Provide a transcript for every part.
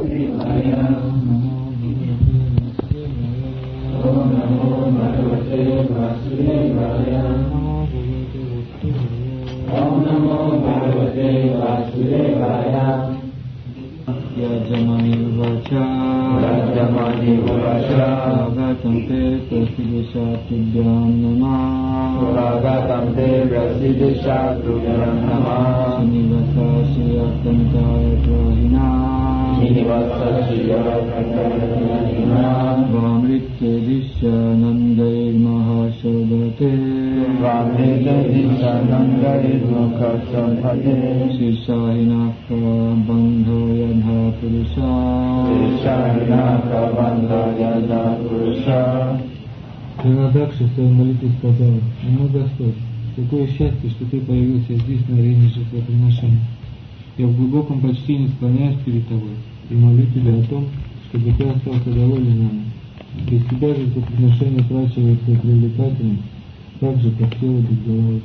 Дакша в своей молитве сказала: «О Господь, какое счастье, что Ты появился здесь на арене жертвоприношения. Я в глубоком почтении склоняюсь перед Тобой и молю Тебя о том, чтобы Ты остался доволен нами. Без Тебя жертвоприношение утрачивается привлекательным, так же, как тело без головы».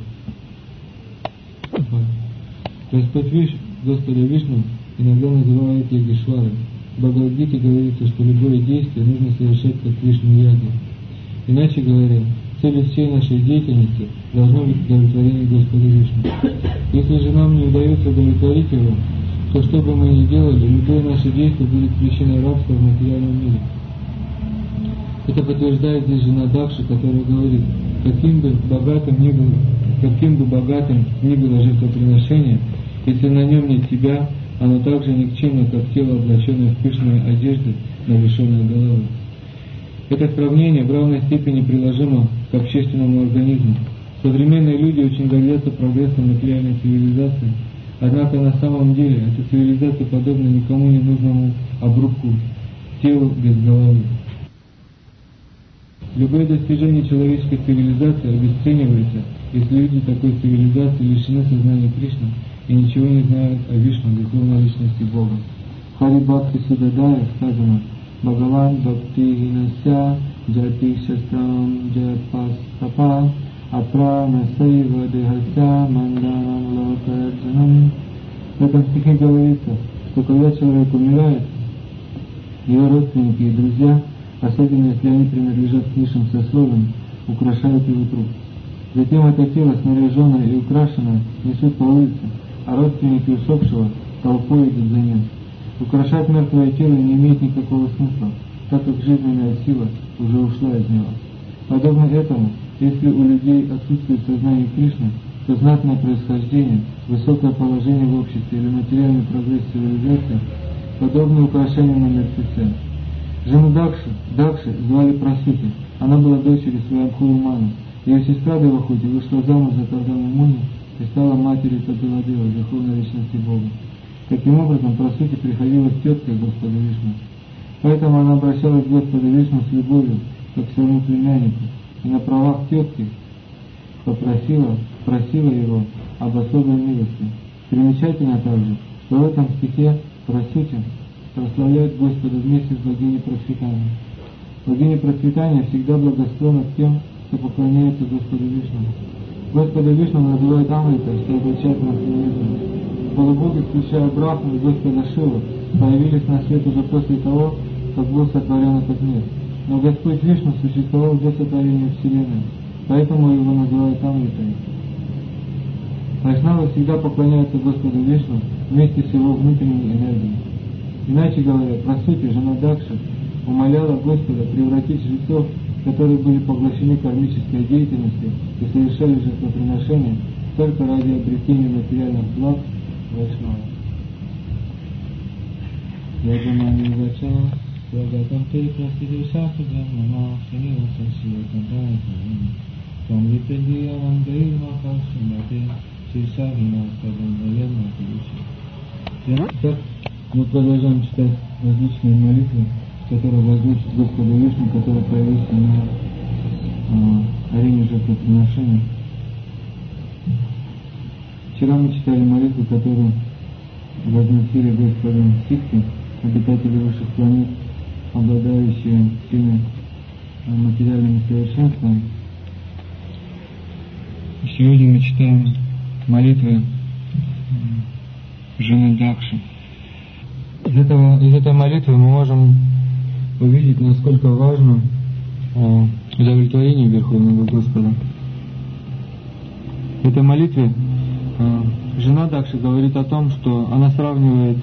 Господа Вишну иногда называют Ягишварой. В Бхагавад-гите говорится, что любое действие нужно совершать как Вишну-яги. Иначе говоря, целью всей нашей деятельности должно быть удовлетворение Господа Вишну. Если же нам не удается удовлетворить Его, то что бы мы ни делали, любое наше действие будет причиной рабства в материальном мире. Это подтверждает здесь жена Дакши, которая говорит: каким бы богатым ни было жертвоприношение, если на нем нет Тебя, оно так же никчемно, как тело, облаченное в пышные одежды, но лишенное головы. Это сравнение в равной степени приложимо к общественному организму. Современные люди очень гордятся прогрессом материальной цивилизации, однако на самом деле эта цивилизация подобна никому не нужному обрубку, телу без головы. Любое достижение человеческой цивилизации обесценивается, если люди такой цивилизации лишены сознания Кришны и ничего не знают о Вишну, духовной личности Бога. В Хари Бхакти Судадае сказано: Бхагаван Бхакти Гинася Джати Шастрам Джапастапа Апрана Сайва Дехася Манданам Локаджанам. В этом стихе говорится, что когда человек умирает, его родственники и друзья, особенно если они принадлежат к низшим сословиям, украшают его труп. Затем это тело, снаряженное и украшенное, несут по улице, а родственники усопшего толпой идут за ним. Украшать мертвое тело не имеет никакого смысла, так как жизненная сила уже ушла из него. Подобно этому, если у людей отсутствует сознание Кришны, то знатное происхождение, высокое положение в обществе или материальный прогресс цивилизации подобны украшениям на мертвеце. Жену Дакши звали Прасути. Она была дочерью Сваямбхувы Маны. Ее сестра Девахути вышла замуж за Кардаму Муни и стала матерью Капиладева, духовной личности Бога. Таким образом, Прасути приходилась теткой Господа Вишну. Поэтому она обращалась к Господу Вишну с любовью, как к своему племяннику, и на правах тетки просила его об особой милости. Примечательно также, что в этом стихе Прасути прославляет Господа вместе с богиней процветания. Богиня процветания всегда благосклонна к тем, кто поклоняется Господу Вишну. Господа Вишну называют Амрита, что означает трансцендентность. Полубоги, включая Брахму и Господа Шиву, появились на свет уже после того, как был сотворен этот мир. Но Господь Вишну существовал до сотворения Вселенной, поэтому его называют Амритой. Вайшнавы всегда поклоняются Господу Вишну вместе с его внутренней энергией. Иначе говоря, Прасути, жена Дакши, умоляла Господа превратить жрецов, которые были поглощены кармической деятельностью и совершали жертвоприношения только ради обретения материальных благ Вайшнава. Ядамани Вача, Свагатам Тейка Сидишаха Джанмана, Шинива Сашива Кантайна, Камлипедия Вангаирма Хашимате, Шишавина Савандаярма Пилиши. Мы продолжаем читать различные молитвы, которые возвучат Господу Вишну, который появился на арене жертвоприношения. Вчера мы читали молитвы, которые возносили Господу Ситхи, обитатели высших планет, обладающие всеми материальными совершенствами. Сегодня мы читаем молитвы жены Дакши. Из этой молитвы мы можем увидеть, насколько важно удовлетворение Верховного Господа. В этой молитве жена Дакши говорит о том, что она сравнивает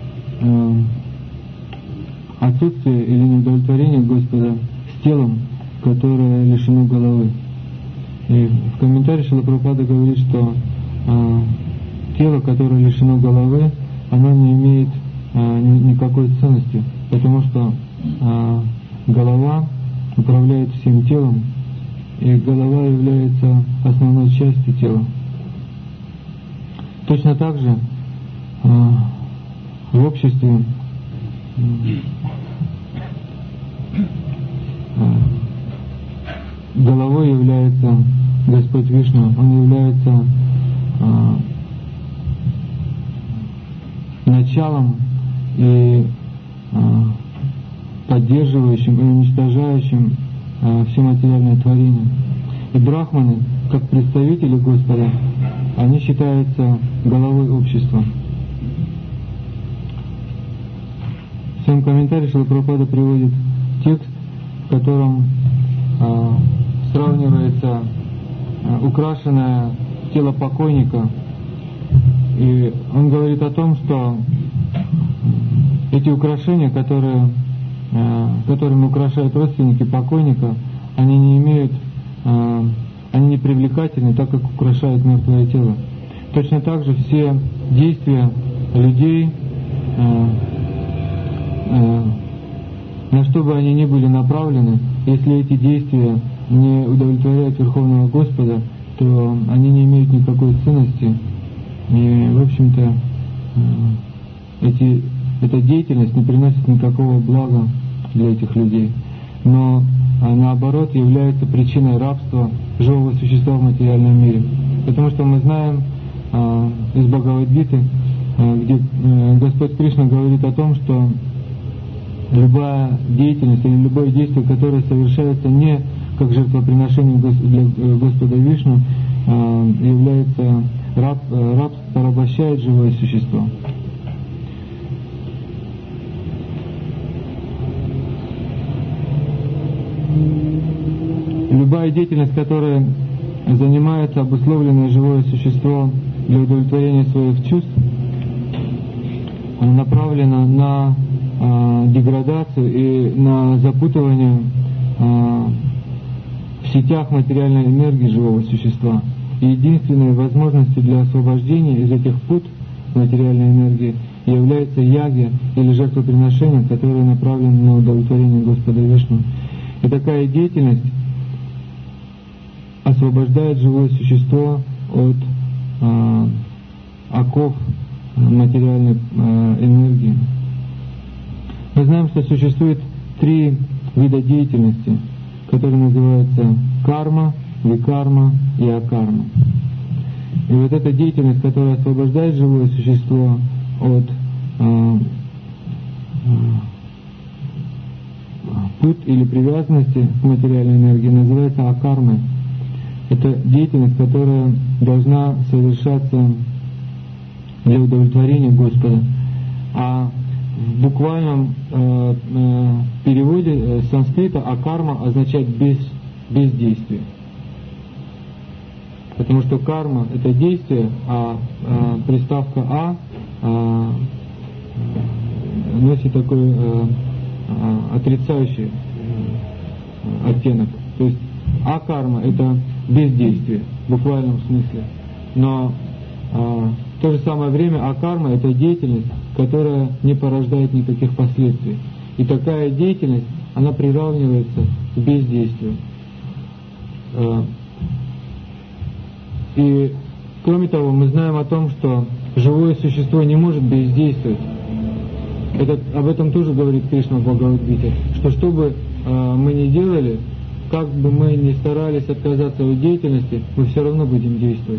отсутствие или неудовлетворение Господа с телом, которое лишено головы. И в комментарии Шрила Прабхупада говорит, что тело, которое лишено головы, оно не имеет никакой ценности, потому что голова управляет всем телом, и голова является основной частью тела. Точно так же в обществе головой является Господь Вишну, Он является началом и поддерживающим и уничтожающим все материальные творения. И брахманы, как представители Господа, они считаются головой общества. В своем комментарии Шрила Прабхупада приводит текст, в котором сравнивается украшенное тело покойника. И он говорит о том, что эти украшения, которыми украшают родственники покойника, они не привлекательны, так как украшают мертвое тело. Точно так же все действия людей, на что бы они ни были направлены, если эти действия не удовлетворяют Верховного Господа, то они не имеют никакой ценности. И, в общем-то, эта деятельность не приносит никакого блага для этих людей, но наоборот является причиной рабства живого существа в материальном мире. Потому что мы знаем из Бхагавад-гиты, где Господь Кришна говорит о том, что любая деятельность или любое действие, которое совершается не как жертвоприношение для Господа Вишну, является порабощает живое существо. Любая деятельность, которая занимается обусловленное живое существо для удовлетворения своих чувств, направлена на деградацию и на запутывание в сетях материальной энергии живого существа. И единственной возможностью для освобождения из этих пут материальной энергии является яги или жертвоприношение, которое направлено на удовлетворение Господа Вишну. И такая деятельность освобождает живое существо от оков материальной энергии. Мы знаем, что существует 3 вида деятельности, которые называются карма, викарма и акарма. И вот эта деятельность, которая освобождает живое существо от пут или привязанности к материальной энергии, называется акармой. Это деятельность, которая должна совершаться для удовлетворения Господа. А в буквальном переводе с санскрита акарма означает бездействие. Потому что карма — это действие, а приставка носит такой отрицающий оттенок. То есть акарма — это бездействие в буквальном смысле. Но в то же самое время акарма — это деятельность, которая не порождает никаких последствий. И такая деятельность, она приравнивается к бездействию. И кроме того, мы знаем о том, что живое существо не может бездействовать. Об этом тоже говорит Кришна в Бхагавад-гите, что бы мы ни делали, как бы мы ни старались отказаться от деятельности, мы все равно будем действовать.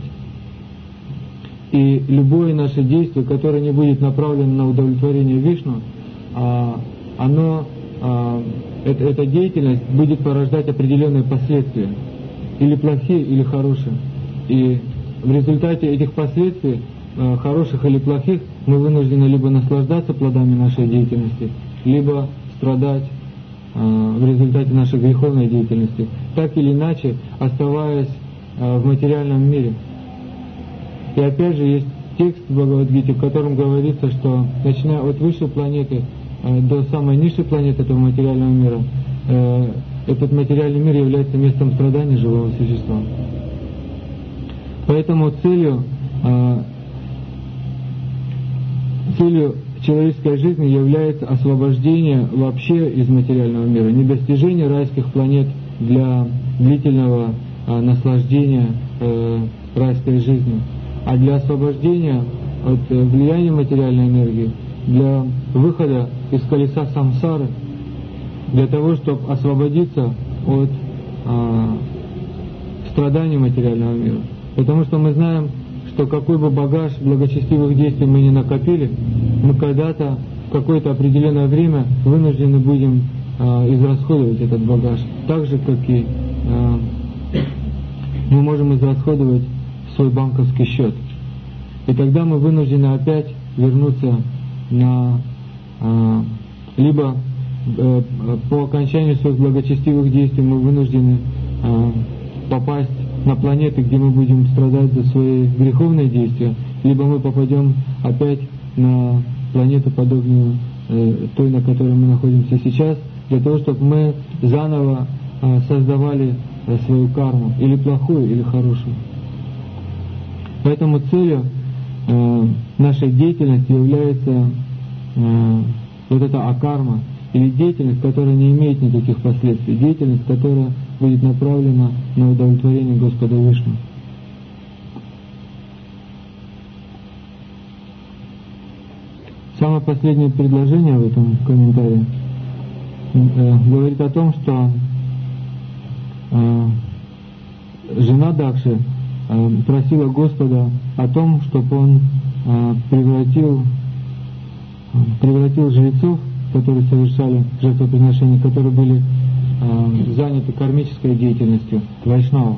И любое наше действие, которое не будет направлено на удовлетворение Вишну, эта деятельность будет порождать определенные последствия, или плохие, или хорошие. И в результате этих последствий хороших или плохих, мы вынуждены либо наслаждаться плодами нашей деятельности, либо страдать в результате нашей греховной деятельности, так или иначе оставаясь в материальном мире. И опять же есть текст в Бхагавад-гите, в котором говорится, что начиная от высшей планеты до самой низшей планеты этого материального мира, этот материальный мир является местом страдания живого существа. Поэтому целью человеческой жизни является освобождение вообще из материального мира, не достижение райских планет для длительного наслаждения райской жизнью, а для освобождения от влияния материальной энергии, для выхода из колеса самсары, для того, чтобы освободиться от страданий материального мира. Потому что мы знаем, что какой бы багаж благочестивых действий мы ни накопили, мы когда-то в какое-то определенное время вынуждены будем израсходовать этот багаж, так же, как и мы можем израсходовать свой банковский счет. И тогда мы вынуждены опять вернуться на либо по окончанию своих благочестивых действий мы вынуждены попасть на планеты, где мы будем страдать за свои греховные действия, либо мы попадем опять на планету, подобную той, на которой мы находимся сейчас, для того, чтобы мы заново создавали свою карму, или плохую, или хорошую. Поэтому целью нашей деятельности является вот эта акарма, или деятельность, которая не имеет никаких последствий, деятельность, которая будет направлена на удовлетворение Господа Вишну. Самое последнее предложение в этом комментарии говорит о том, что жена Дакши просила Господа о том, чтобы он превратил жрецов, которые совершали жертвоприношения, которые были заняты кармической деятельностью, вайшнавов.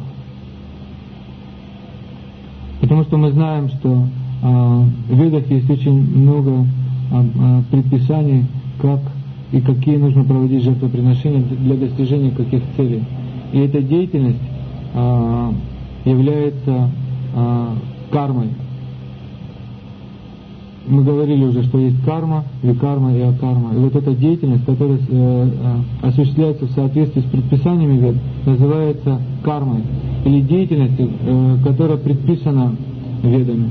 Потому что мы знаем, что в Ведах есть очень много предписаний, как и какие нужно проводить жертвоприношения для достижения каких целей. И эта деятельность является кармой. Мы говорили уже, что есть карма, викарма и акарма. И вот эта деятельность, которая осуществляется в соответствии с предписаниями Вед, называется кармой, или деятельностью, которая предписана Ведами.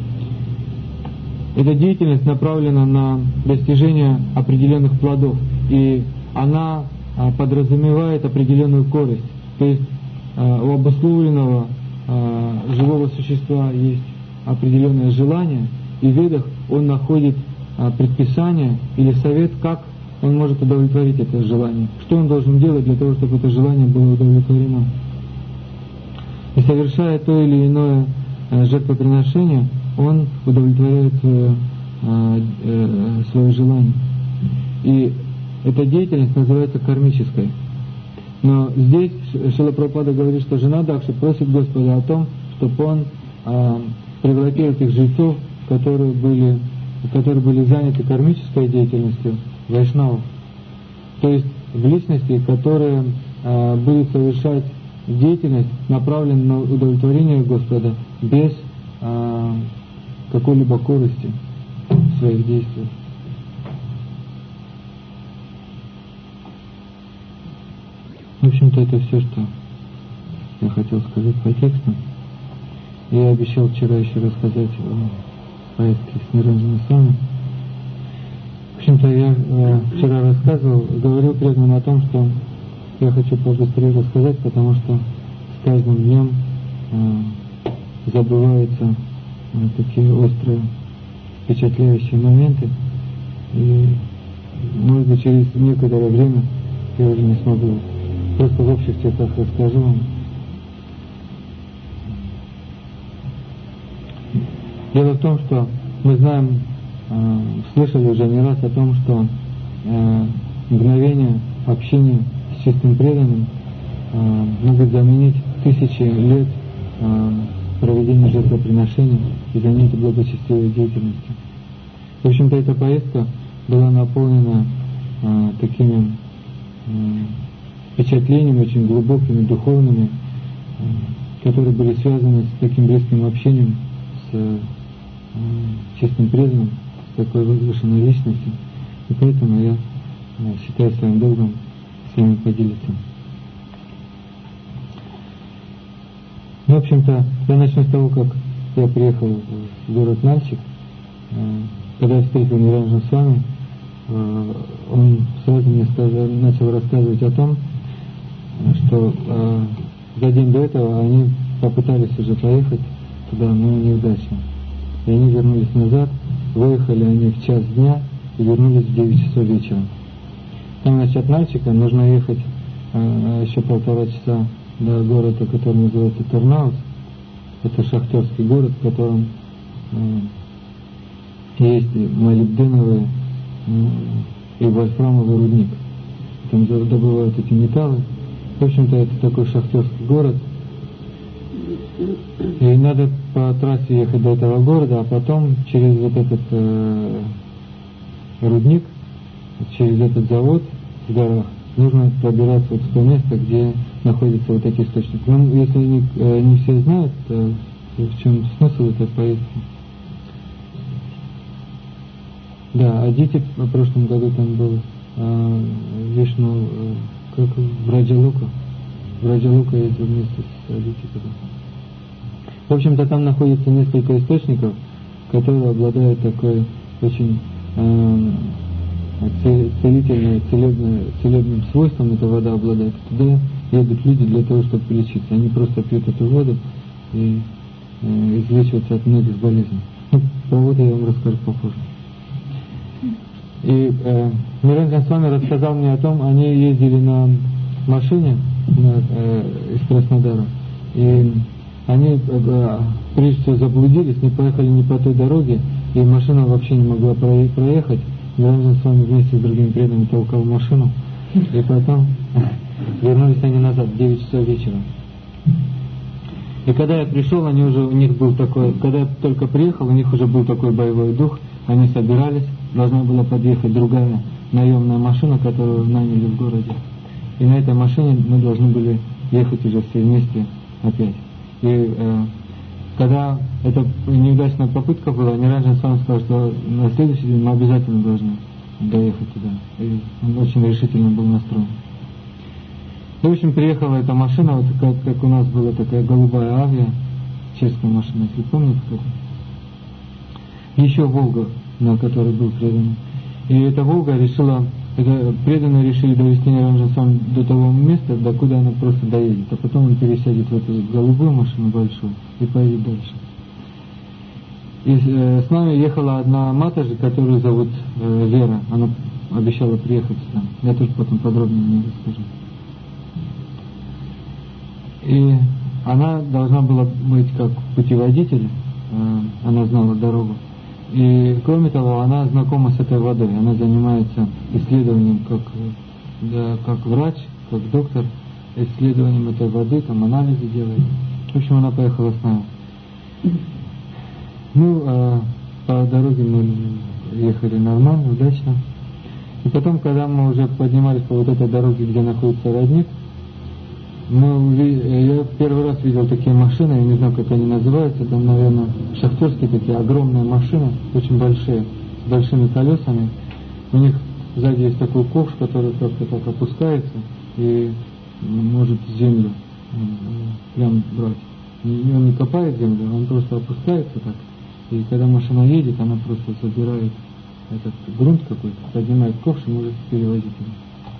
Эта деятельность направлена на достижение определенных плодов, и она подразумевает определенную корысть. То есть у обусловленного живого существа есть определенное желание, и в Ведах он находит предписание или совет, как он может удовлетворить это желание, что он должен делать для того, чтобы это желание было удовлетворено. И совершая то или иное жертвоприношение, он удовлетворяет свое желание. И эта деятельность называется кармической. Но здесь Шрила Прабхупада говорит, что жена Дакши просит Господа о том, чтобы он превратил этих жрецов, которые были заняты кармической деятельностью, вайшнавов, то есть в личности, которые будут совершать деятельность, направленную на удовлетворение Господа без какой-либо корысти в своих действиях. В общем-то, это все, что я хотел сказать по тексту. Я обещал вчера еще рассказать о поездке с Ниранджаной Свами. В общем-то, я вчера рассказывал, говорил преданным о том, что я хочу побыстрее рассказать, потому что с каждым днем забываются такие острые, впечатляющие моменты, и, может быть, через некоторое время я уже не смогу. Просто в общих чертах расскажу вам. Дело в том, что мы знаем, слышали уже не раз о том, что мгновение общения с чистым преданным могут заменить тысячи лет проведения жертвоприношений и занятий благочестивой деятельностью. В общем-то, эта поездка была наполнена такими впечатлениями очень глубокими, духовными, которые были связаны с таким близким общением с честным преданным, с такой возвышенной личностью. И поэтому я считаю своим долгом с вами поделиться. Ну, в общем-то, я начну с того, как я приехал в город Нальчик. Когда я встретил Ниранджана Свами, он сразу мне начал рассказывать о том, что за день до этого они попытались уже поехать туда, но неудачно. И они вернулись назад, выехали они в час дня и вернулись в 9 часов вечера. Там, значит, от Нальчика нужно ехать еще 1,5 часа до города, который называется Тернаус. Это шахтерский город, в котором есть молибденовый и вольфрамовый рудник. Там добывают эти металлы. В общем-то, это такой шахтерский город. И надо по трассе ехать до этого города, а потом через вот этот рудник, через этот завод в горах, нужно пробираться вот в то место, где находятся вот эти источники. Ну, если не все знают, то в чем смысл этой поездки? Да, Адити в прошлом году там был, Вишну, как в Раджалока. В Раджалока ездил вместе с Адити. В общем-то, там находится несколько источников, которые обладают такой очень целебным свойством, эта вода обладает. Туда едут люди для того, чтобы полечиться. Они просто пьют эту воду и излечиваются от многих болезней. Ну, про воду я вам расскажу попозже. И Ниранджан Свами рассказал мне о том, они ездили на машине из Краснодара, и они прежде всего заблудились, не поехали не по той дороге, и машина вообще не могла проехать. Ниранджан Свами вместе с другими преданными толкал машину, и потом вернулись они назад в 9 часов вечера. И когда я пришел, они уже, у них был такой, когда я только приехал, у них уже был такой боевой дух, они собирались, должна была подъехать другая наемная машина, которую наняли в городе. И на этой машине мы должны были ехать уже все вместе опять. И когда эта неудачная попытка была, Ниранджан Свами сказал, что на следующий день мы обязательно должны доехать туда. И он очень решительно был настроен. И, в общем, приехала эта машина, вот как у нас была такая голубая авиа, чешская машина, если помните кто-то. Еще Волга, на которой был преданный. И эта Волга преданные решили довести Ниранджана Свами до того места, докуда она просто доедет. А потом он пересядет в эту голубую машину большую и поедет дальше. И с нами ехала одна матаджи, которую зовут Вера. Она обещала приехать сюда. Я тоже потом подробнее не расскажу. И она должна была быть как путеводитель, она знала дорогу. И кроме того, она знакома с этой водой, она занимается исследованием как врач, как доктор, исследованием этой воды, там анализы делает. В общем, она поехала с нами. Ну, по дороге мы ехали нормально, удачно. И потом, когда мы уже поднимались по вот этой дороге, где находится родник, я первый раз видел такие машины, я не знаю, как они называются, там, наверное, шахтерские такие огромные машины, очень большие, с большими колесами. У них сзади есть такой ковш, который как-то так опускается и может землю прям брать. Он не копает землю, он просто опускается так. И когда машина едет, она просто забирает этот грунт какой-то, поднимает ковш и может перевозить его.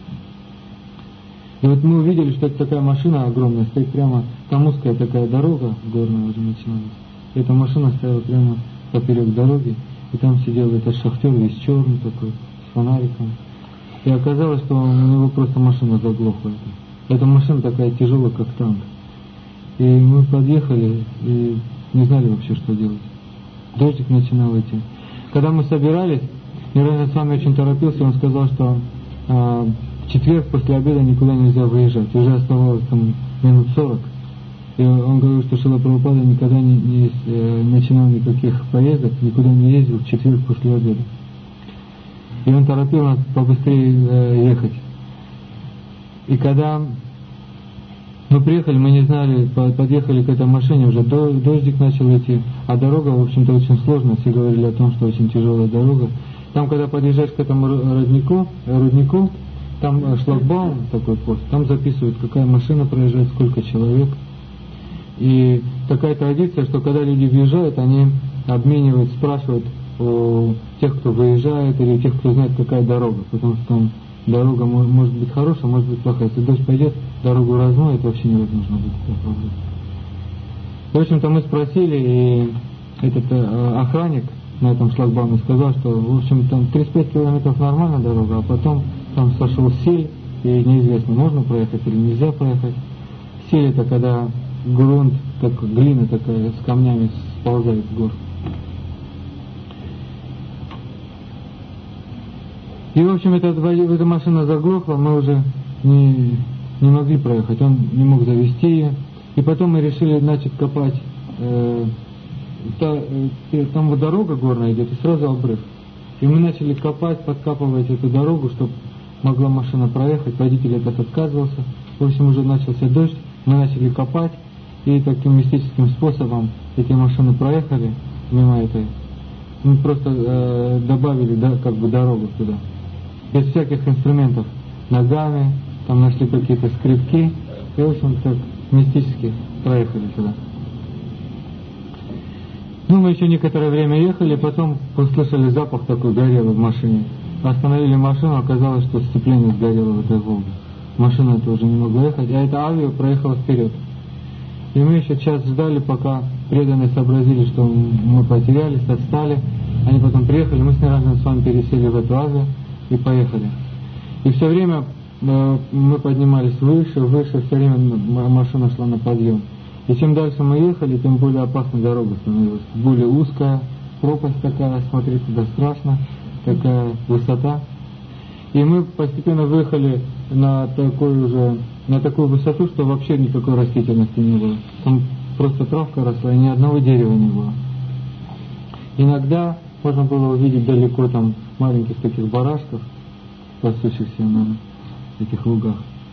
И вот мы увидели, что это такая машина огромная, стоит прямо, там узкая такая дорога горная уже начиналась. И эта машина стояла прямо поперек дороги, и там сидел этот шахтер весь черный такой, с фонариком. И оказалось, что у него просто машина заглохла. Эта машина такая тяжелая, как танк. И мы подъехали и не знали вообще, что делать. Дождик начинал идти. Когда мы собирались, Ниранджан Свами очень торопился, он сказал, что в четверг после обеда никуда нельзя выезжать. Уже оставалось там минут 40. И он говорил, что Шрила Прабхупада никогда не начинал никаких поездок, никуда не ездил в четверг после обеда. И он торопил нас побыстрее ехать. И когда мы приехали, мы не знали, подъехали к этой машине, уже дождик начал идти, а дорога, в общем-то, очень сложная, все говорили о том, что очень тяжелая дорога. Там, когда подъезжаешь к этому руднику, там шлагбаум такой пост, там записывают, какая машина проезжает, сколько человек. И такая традиция, что когда люди въезжают, они обменивают, спрашивают у тех, кто выезжает, или тех, кто знает, какая дорога, потому что там дорога может быть хорошая, может быть плохая. Если дождь пойдет, дорогу размоет, вообще невозможно будет проехать. В общем-то, мы спросили, и этот охранник на этом шлагбауме сказал, что, в общем, там 35 километров нормальная дорога, а потом там сошел сель, и неизвестно, можно проехать или нельзя проехать. Сель — это когда грунт, как глина такая, с камнями сползает с гор. И, в общем, эта машина заглохла, мы уже не могли проехать, он не мог завести ее. И потом мы решили начать копать. Там вот дорога горная идет, и сразу обрыв. И мы начали копать, подкапывать эту дорогу, чтобы могла машина проехать. Водитель этот отказывался. В общем, уже начался дождь, мы начали копать, и таким мистическим способом эти машины проехали мимо этой. Мы просто добавили как бы дорогу туда. Без всяких инструментов, ногами, там нашли какие-то скребки, и, в общем, так мистически проехали туда. Ну, мы еще некоторое время ехали, потом услышали запах такой горелый в машине. Остановили машину, оказалось, что сцепление сгорело в этой Волге. Машина это уже не могла ехать, а это авиа проехала вперед. И мы еще час ждали, пока преданные сообразили, что мы потерялись, отстали. Они потом приехали, мы с Ниранджаном с вами пересели в эту авиа и поехали. И все время мы поднимались выше, все время машина шла на подъем. И чем дальше мы ехали, тем более опасной дорога становилась. Более узкая, пропасть такая, смотреть туда страшно, такая высота. И мы постепенно выехали на такую высоту, что вообще никакой растительности не было. Там просто травка росла, и ни одного дерева не было. Иногда можно было увидеть далеко там маленьких таких барашков, пасущихся на этих лугах.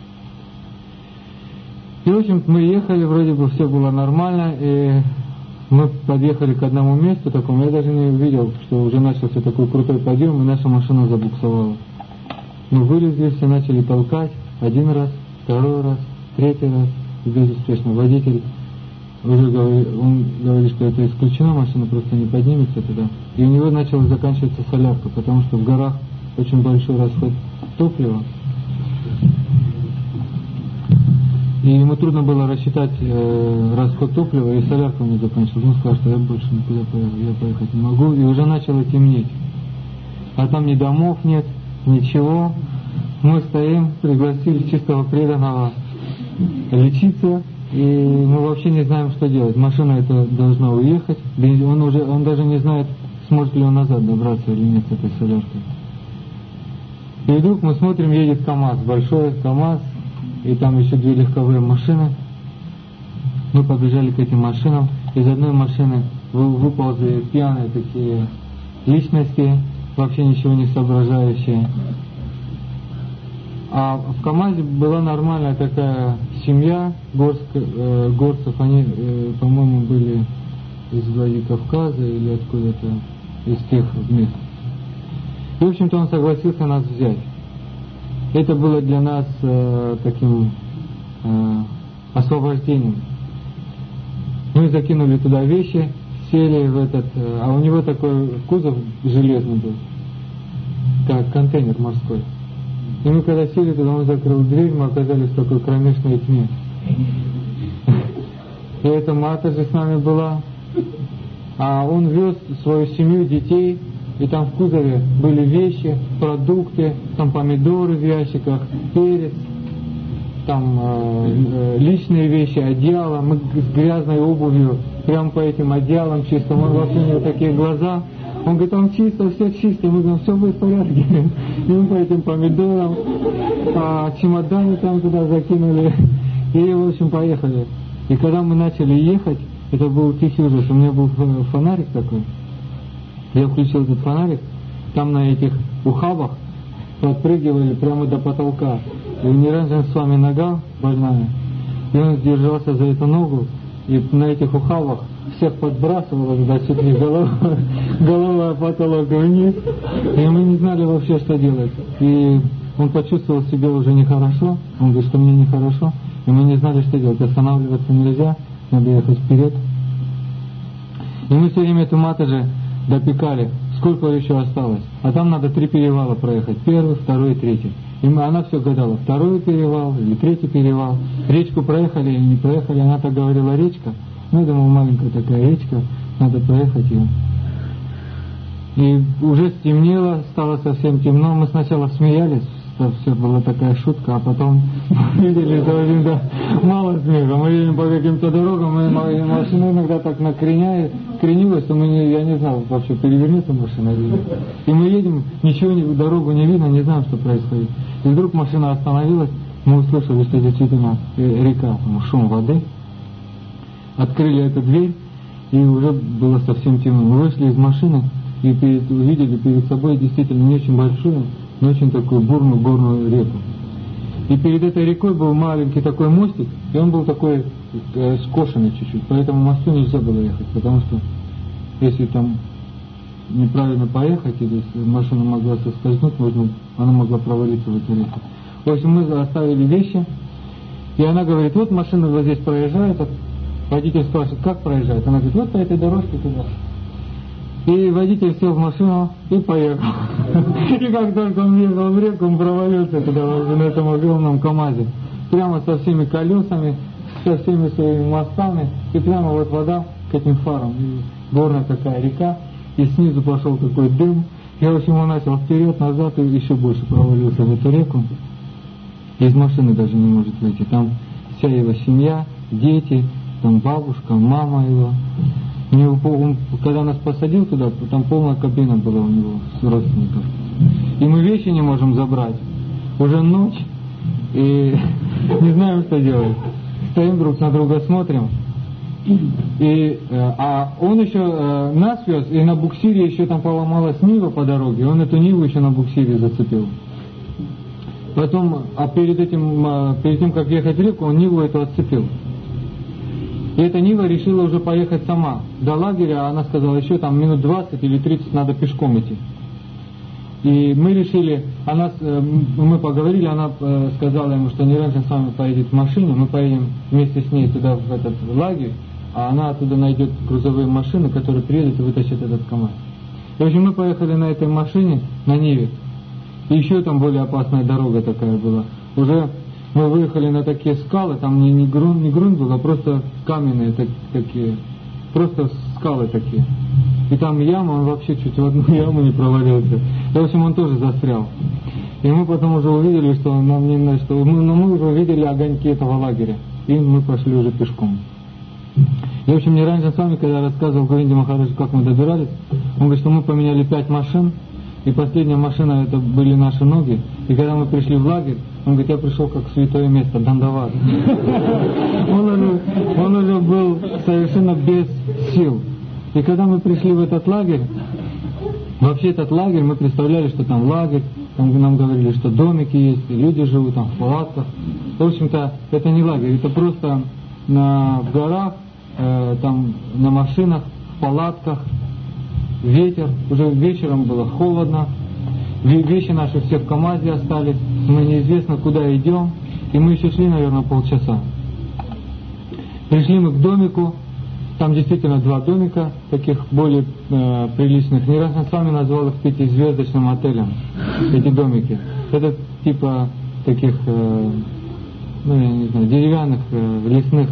И, в общем, мы ехали, вроде бы все было нормально, и мы подъехали к одному месту такому, я даже не увидел, что уже начался такой крутой подъем, и наша машина забуксовала. Мы вылезли, все начали толкать, один раз, второй раз, третий раз, безуспешно. Водитель уже говорит, что это исключено, машина просто не поднимется туда. И у него начала заканчиваться солярка, потому что в горах очень большой расход топлива. И ему трудно было рассчитать расход топлива, и солярка у него закончилась. Он сказал, что я больше никуда поехать не могу, и уже начало темнеть. А там ни домов нет, ничего. Мы стоим, пригласили чистого преданного лечиться, и мы вообще не знаем, что делать. Машина эта должна уехать, он даже не знает, сможет ли он назад добраться или нет с этой соляркой. И вдруг мы смотрим, едет КамАЗ, большой КамАЗ, и там еще две легковые машины. Мы побежали к этим машинам. Из одной машины выползли пьяные такие личности, вообще ничего не соображающие. А в КамАЗе была нормальная такая семья горцев. Они, по-моему, были из Владикавказа или откуда-то, из тех мест. И, в общем-то, он согласился нас взять. Это было для нас таким освобождением. Мы закинули туда вещи, сели в этот, а у него такой кузов железный был, как контейнер морской. И мы когда сели туда, он закрыл дверь, мы оказались в такой кромешной тьме. И эта Мата же с нами была, а он вез свою семью, детей. И там в кузове были вещи, продукты, там помидоры в ящиках, перец, там личные вещи, одеяло. Мы с грязной обувью прямо по этим одеялам чисто. Он вообще у него такие глаза. Он говорит, там чисто, все чисто. Мы говорим, все будет в порядке. И мы по этим помидорам, чемоданы там туда закинули. И, в общем, поехали. И когда мы начали ехать, это был тихий ужас. У меня был фонарик такой. Я включил этот фонарик, там на этих ухабах подпрыгивали прямо до потолка. И у Ниранджана с вами нога больная, и он держался за эту ногу, и на этих ухабах всех подбрасывало туда, чуть ли голова потолок вниз. И мы не знали вообще, что делать. И он почувствовал себя уже нехорошо, он говорит, что мне нехорошо, и мы не знали, что делать. Останавливаться нельзя, надо ехать вперед. И мы все время эту Матаджи допекали, сколько еще осталось. А там надо 3 перевала проехать, 1, 2, 3. И она все гадала, 2 перевал или 3 перевал. Речку проехали или не проехали, она так говорила, речка. Ну, я думал, маленькая такая речка, надо проехать ее. И уже стемнело, стало совсем темно. Мы сначала смеялись, что все была такая шутка, а потом видели, что, в общем-то, мало смеха. Мы едем по каким-то дорогам, и машина иногда так кренилась, что я не знал, вообще перевернется машина или нет. И мы едем, ничего, дорогу не видно, не знаем, что происходит. И вдруг машина остановилась, мы услышали, что действительно река, шум воды. Открыли эту дверь, и уже было совсем темно. Мы вышли из машины и увидели перед собой действительно не очень большую, но очень такую бурную горную реку. И перед этой рекой был маленький такой мостик, и он был такой скошенный чуть-чуть, поэтому мосту нельзя было ехать, потому что если там неправильно поехать, или если машина могла соскользнуть, она могла провалиться в эту реку. В общем, мы оставили вещи, и она говорит, вот машина вот здесь проезжает, водитель спрашивает, как проезжает? Она говорит, вот по этой дорожке туда. И водитель сел в машину и поехал. И как только он въехал в реку, он провалился туда, на этом огромном КамАЗе. Прямо со всеми колесами, со всеми своими мостами. И прямо вот вода к этим фарам. И горная такая река. И снизу пошел такой дым. И, в общем, он начал вперед, назад и еще больше провалился в эту реку. И из машины даже не может выйти. Там вся его семья, дети, там бабушка, мама его. Он, когда нас посадил туда, там полная кабина была у него с родственников. И мы вещи не можем забрать. Уже ночь, и не знаем, что делать. Стоим друг на друга, смотрим. А он еще нас вез, и на буксире еще там поломалась Нива по дороге, он эту Ниву еще на буксире зацепил. Потом, перед тем, как ехать в реку, он Ниву эту отцепил. И эта Нива решила уже поехать сама до лагеря, а она сказала, еще там минут 20 или 30 надо пешком идти. И мы решили, мы поговорили, она сказала ему, что Ниранджан с вами поедет в машине, мы поедем вместе с ней туда, в этот лагерь, а она оттуда найдет грузовые машины, которые приедут и вытащат этот КамАЗ. И, в общем, мы поехали на этой машине, на Ниве, и еще там более опасная дорога такая была. Уже мы выехали на такие скалы, там не грунт был, а просто каменные такие, просто скалы такие. И там яма, он вообще чуть в одну яму не провалился. И, в общем, он тоже застрял. И мы потом уже увидели, что нам не знаю, что мы уже увидели огоньки этого лагеря. И мы пошли уже пешком. И, в общем, Ниранджан с вами, когда рассказывал Говинде Махараджу, как мы добирались, он говорит, что мы поменяли 5 машин, и последняя машина это были наши ноги. И когда мы пришли в лагерь, он говорит, я пришел как в святое место, Дандават. Он уже был совершенно без сил. И когда мы пришли в этот лагерь, вообще этот лагерь, мы представляли, что там лагерь, там нам говорили, что домики есть, и люди живут там в палатках. В общем-то, это не лагерь, это просто в горах, там на машинах, в палатках, ветер, уже вечером было холодно, вещи наши все в КамАЗе остались, мы неизвестно куда идем, и мы еще шли, наверное, полчаса. Пришли мы к домику, там действительно 2 домика, таких более приличных. Ниранджан с вами назвал их 5-звездочным отелем, эти домики. Это типа таких, я не знаю, деревянных, лесных,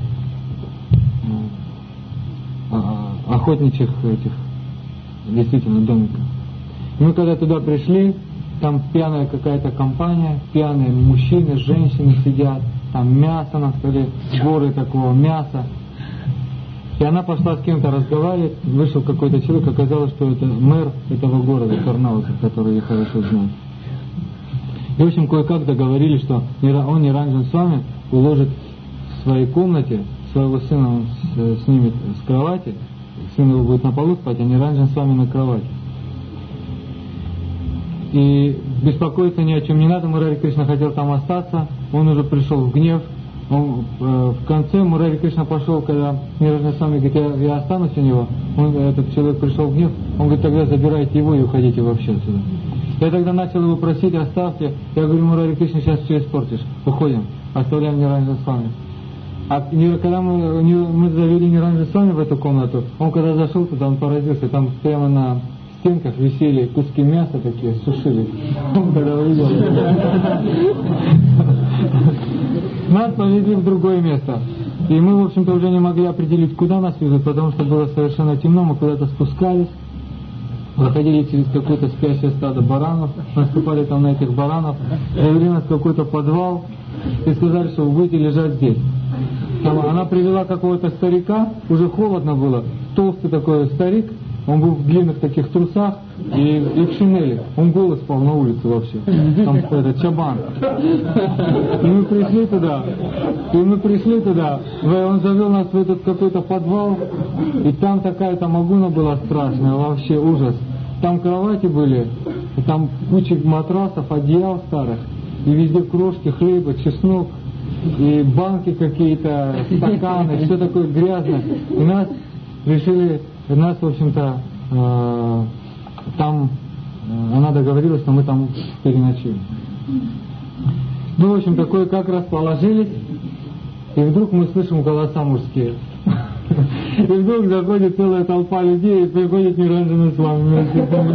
охотничьих этих, действительно, домиков. Мы когда туда пришли, там пьяная какая-то компания, пьяные мужчины, женщины сидят, там мясо на столе, горы такого мяса. И она пошла с кем-то разговаривать, вышел какой-то человек, оказалось, что это мэр этого города, Карнауса, который я хорошо знаю. И, в общем, кое-как договорились, что он, Ниранджан с вами, уложит в своей комнате, в своего сына он снимет с кровати, сын его будет на полу спать, а Ниранджан с вами на кровати. И беспокоиться ни о чем не надо, Мурари Кришна хотел там остаться, он уже пришел в гнев. В конце Мурари Кришна пошел, когда Ниранджан с вами говорит, я останусь у него, этот человек пришел в гнев, он говорит, тогда забирайте его и уходите вообще отсюда. Я тогда начал его просить, оставьте, я говорю, Мурари Кришна, сейчас все испортишь, уходим, оставляем Ниранджан с вами. А когда мы завели Ниранджан с вами в эту комнату, он когда зашел туда, он поразился, там прямо на стенках висели куски мяса такие, сушили. Он когда увидел. Нас повезли в другое место. И мы, в общем-то, уже не могли определить, куда нас везут, потому что было совершенно темно, мы куда-то спускались, проходили через какое-то спящее стадо баранов, наступали там на этих баранов, завели нас в какой-то подвал и сказали, что вы будете лежать здесь. Там она привела какого-то старика, уже холодно было, толстый такой старик, он был в длинных таких трусах и в шинели. Он голый спал на улице вообще. Там этот чабан. И мы пришли туда. Он завел нас в этот какой-то подвал. И там такая-то магуна была страшная, вообще ужас. Там кровати были, и там куча матрасов, одеял старых. И везде крошки, хлеба, чеснок. И банки какие-то, стаканы, все такое грязное. И нас решили... Нас, в общем-то, там она договорилась, что мы там переночуем. Ну, в общем, такое как расположились, и вдруг мы слышим голоса мужские. И вдруг заходит целая толпа людей, и приходит Ниранджан с вами.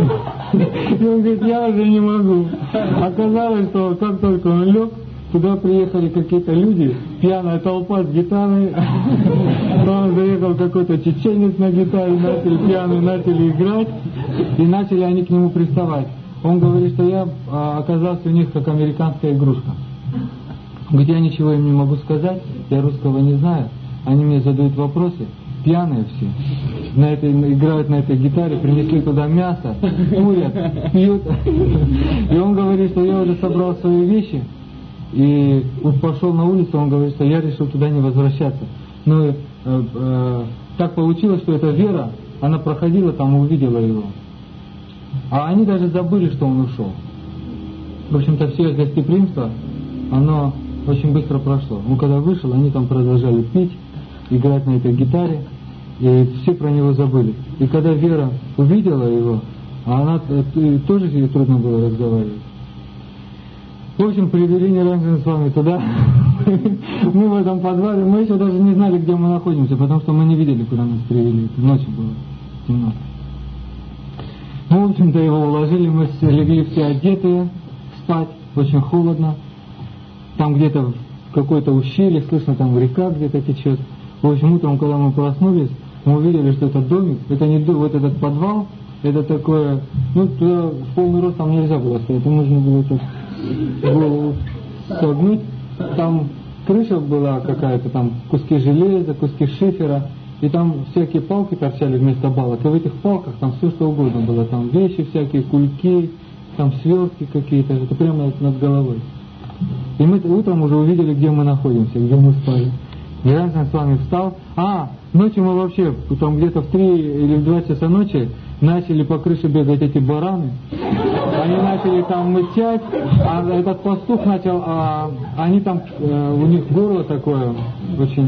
И он говорит, я уже не могу. Оказалось, что как только он лег, туда приехали какие-то люди, пьяная толпа с гитарой, там заехал какой-то чеченец на гитаре, начали играть, и начали они к нему приставать. Он говорит, что я оказался у них как американская игрушка. Он говорит, я ничего им не могу сказать, я русского не знаю, они мне задают вопросы, пьяные все, играют на этой гитаре, принесли туда мясо, курят, пьют. И он говорит, что я уже собрал свои вещи, и он пошел на улицу, он говорит, что я решил туда не возвращаться. Но так получилось, что эта Вера, она проходила там и увидела его. А они даже забыли, что он ушел. В общем-то, все их гостеприимство, оно очень быстро прошло. Он когда вышел, они там продолжали пить, играть на этой гитаре, и все про него забыли. И когда Вера увидела его, она тоже ей трудно было разговаривать. В общем, привели Ниранджан с вами туда. Мы в этом подвале, мы еще даже не знали, где мы находимся, потому что мы не видели, куда нас привели. Ночью было темно. Ну, в общем-то, его уложили, мы легли все одетые, спать, очень холодно. Там где-то какое-то ущелье, слышно, там река где-то течет. В общем, утром, когда мы проснулись, мы увидели, что этот домик, это не дом, вот этот подвал, это такое, ну, туда в полный рост там нельзя было стоять, нужно было так голову согнуть. Там крыша была какая-то, там куски железа, куски шифера, и там всякие палки торчали вместо балок, и в этих палках там все что угодно было, там вещи всякие, кульки, там свертки какие-то, это прямо над головой. И мы утром уже увидели, где мы находимся, где мы спали. Ниранджан с вами встал. Ночью мы вообще, там где-то в 3 или в 2 часа ночи начали по крыше бегать эти бараны. Они начали там мычать, а этот пастух начал, они там, у них горло такое очень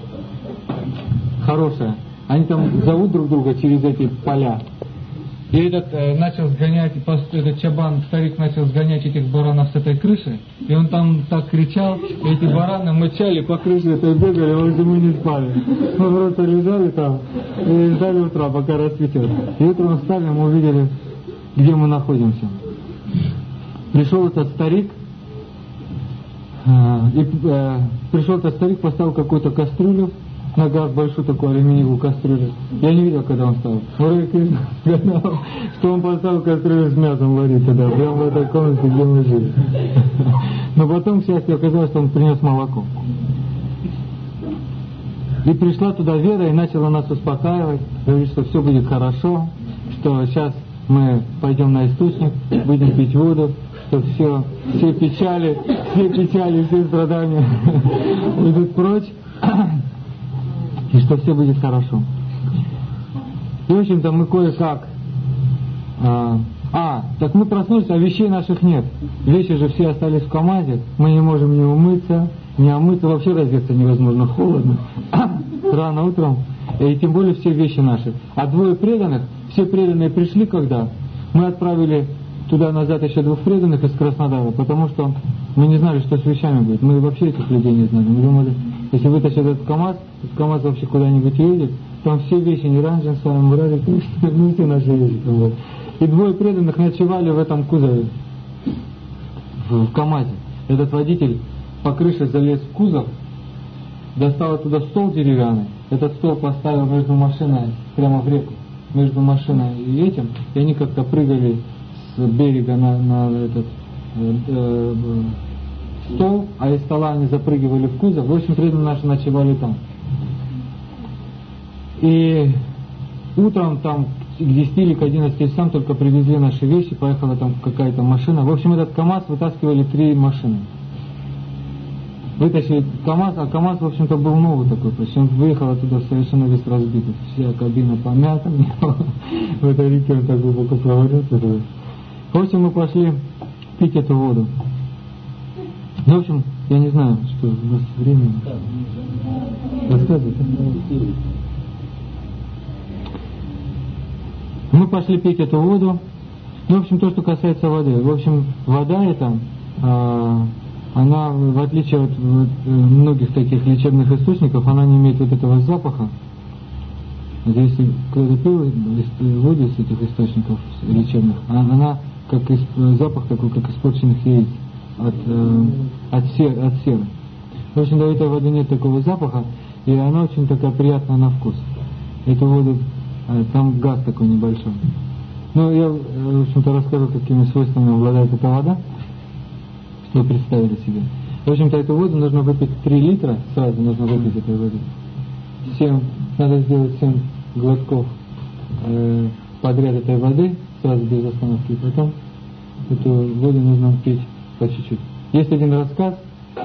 хорошее. Они там зовут друг друга через эти поля. И этот начал сгонять, этот чабан, старик начал сгонять этих баранов с этой крыши, и он там так кричал, и эти бараны мычали, по крыше этой бегали, в общем, мы не спали. Мы просто лежали там и ждали утра, пока расцветет. И утром встали, мы увидели, где мы находимся. Пришел этот старик, поставил какую-то кастрюлю, на газ большую такую алюминиевую кастрюлю. Я не видел, когда он стал. Мурари Кришна сказал, что он поставил кастрюлю с мясом варить тогда, прямо в этой комнате, где мы жили. Но потом, к счастью, оказалось, что он принес молоко. И пришла туда Вера и начала нас успокаивать, говорит, что все будет хорошо, что сейчас мы пойдем на источник, будем пить воду, что все печали, все страдания уйдут прочь. и что все будет хорошо. И, в общем-то, мы кое-как... так мы проснулись, а вещей наших нет. Вещи же все остались в КамАЗе, мы не можем ни умыться, ни омыться, вообще раздеться невозможно, холодно. Рано утром, и тем более все вещи наши. А двое преданных, все преданные пришли когда? Мы отправили туда-назад еще 2 преданных из Краснодара, потому что мы не знали, что с вещами будет. Мы вообще этих людей не знали. Мы думали, если вытащат этот КамАЗ вообще куда-нибудь уедет, там все вещи, Ниранджан с вами, Мурари, ну все наши вещи там были. И 2 преданных ночевали в этом кузове, в КамАЗе. Этот водитель по крыше залез в кузов, достал оттуда стол деревянный, этот стол поставил между машиной, прямо в реку, между машиной и этим, и они как-то прыгали с берега на этот стол, а из стола они запрыгивали в кузов. В общем, преданные наши ночевали там. И утром там к 10 или к 11 часам только привезли наши вещи, поехала там какая-то машина. В общем, этот КамАЗ вытаскивали 3 машины. Вытащили КамАЗ, а КамАЗ, в общем-то, был новый такой, почти он выехал оттуда совершенно весь разбитый. Вся кабина помята, в этой реке он так глубоко провалился. В общем, мы пошли пить эту воду. Ну, в общем, я не знаю, что у нас времени. Рассказывай. Мы пошли пить эту воду. Ну, в общем, то, что касается воды. В общем, вода эта, она, в отличие от многих таких лечебных источников, она не имеет вот этого запаха. Если кто-то пил воду из этих источников лечебных, она как запах такой, как испорченных яиц от серы. В общем, до этой воды нет такого запаха, и она очень такая приятная на вкус. Эту воду, там газ такой небольшой. Ну, я, в общем-то, расскажу, какими свойствами обладает эта вода, чтобы вы представили себе. В общем-то, эту воду нужно выпить 3 литра, сразу нужно выпить этой воды. 7, надо сделать 7 глотков подряд этой воды, сразу без остановки, и потом эту воду нужно пить по чуть-чуть. Есть один рассказ,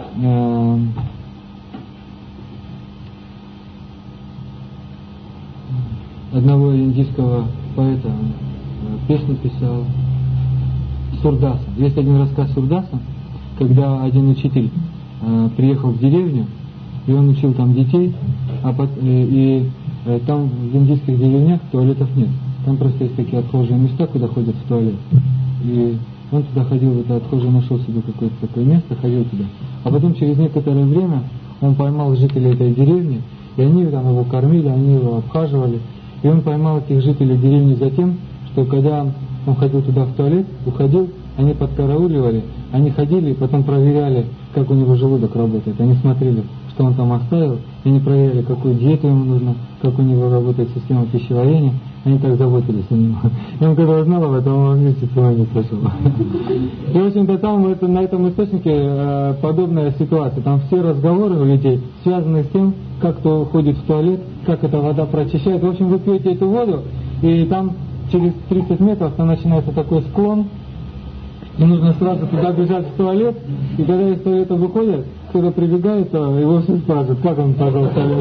одного индийского поэта, песню писал, Сурдаса. Есть один рассказ Сурдаса, когда один учитель приехал в деревню, и он учил там детей, и там в индийских деревнях туалетов нет. Там просто есть такие отхожие места, куда ходят в туалет. И он туда ходил, в это отхожее, нашел себе какое-то такое место, ходил туда. А потом через некоторое время он поймал жителей этой деревни, и они там его кормили, они его обхаживали. И он поймал этих жителей деревни за тем, что когда он ходил туда в туалет, уходил, они подкарауливали, они ходили и потом проверяли, как у него желудок работает. Они смотрели, что он там оставил, и они проверяли, какую диету ему нужно, как у него работает система пищеварения. Они так заботились о нем. И он когда узнал об этом, он вместе с вами прошел. И в общем-то там на этом источнике подобная ситуация. Там все разговоры у людей связаны с тем, как кто ходит в туалет, как эта вода прочищает. В общем, вы пьете эту воду, и там через 30 метров там начинается такой склон, и нужно сразу туда бежать в туалет, и когда из туалета выходят, кто-то прибегает, а его все спрашивают, как он пошел в туалет.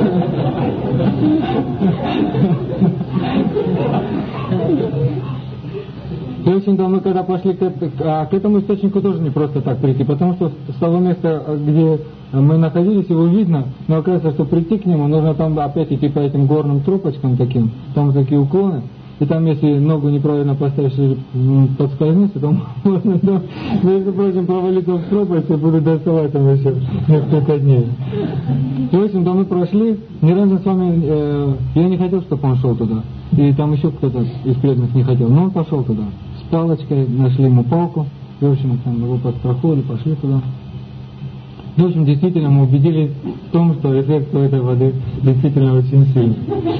И, в общем-то, мы когда пошли к этому источнику, тоже не просто так прийти, потому что с того места, где мы находились, его видно, но оказывается, что прийти к нему, нужно там опять идти по этим горным тропочкам таким, там такие уклоны, и там, если ногу неправильно поставишь или подскользнуться, то можно, между прочим, провалиться в пропасть и буду доставать там еще несколько дней. И, в общем-то, мы прошли, ни разу с вами, я не хотел, чтобы он шел туда, и там еще кто-то из преданных не хотел, но он пошел туда. С палочкой, нашли ему палку, и, в общем, там его подстраховали, пошли туда. В общем, действительно, мы убедились в том, что эффект этой воды действительно очень сильный.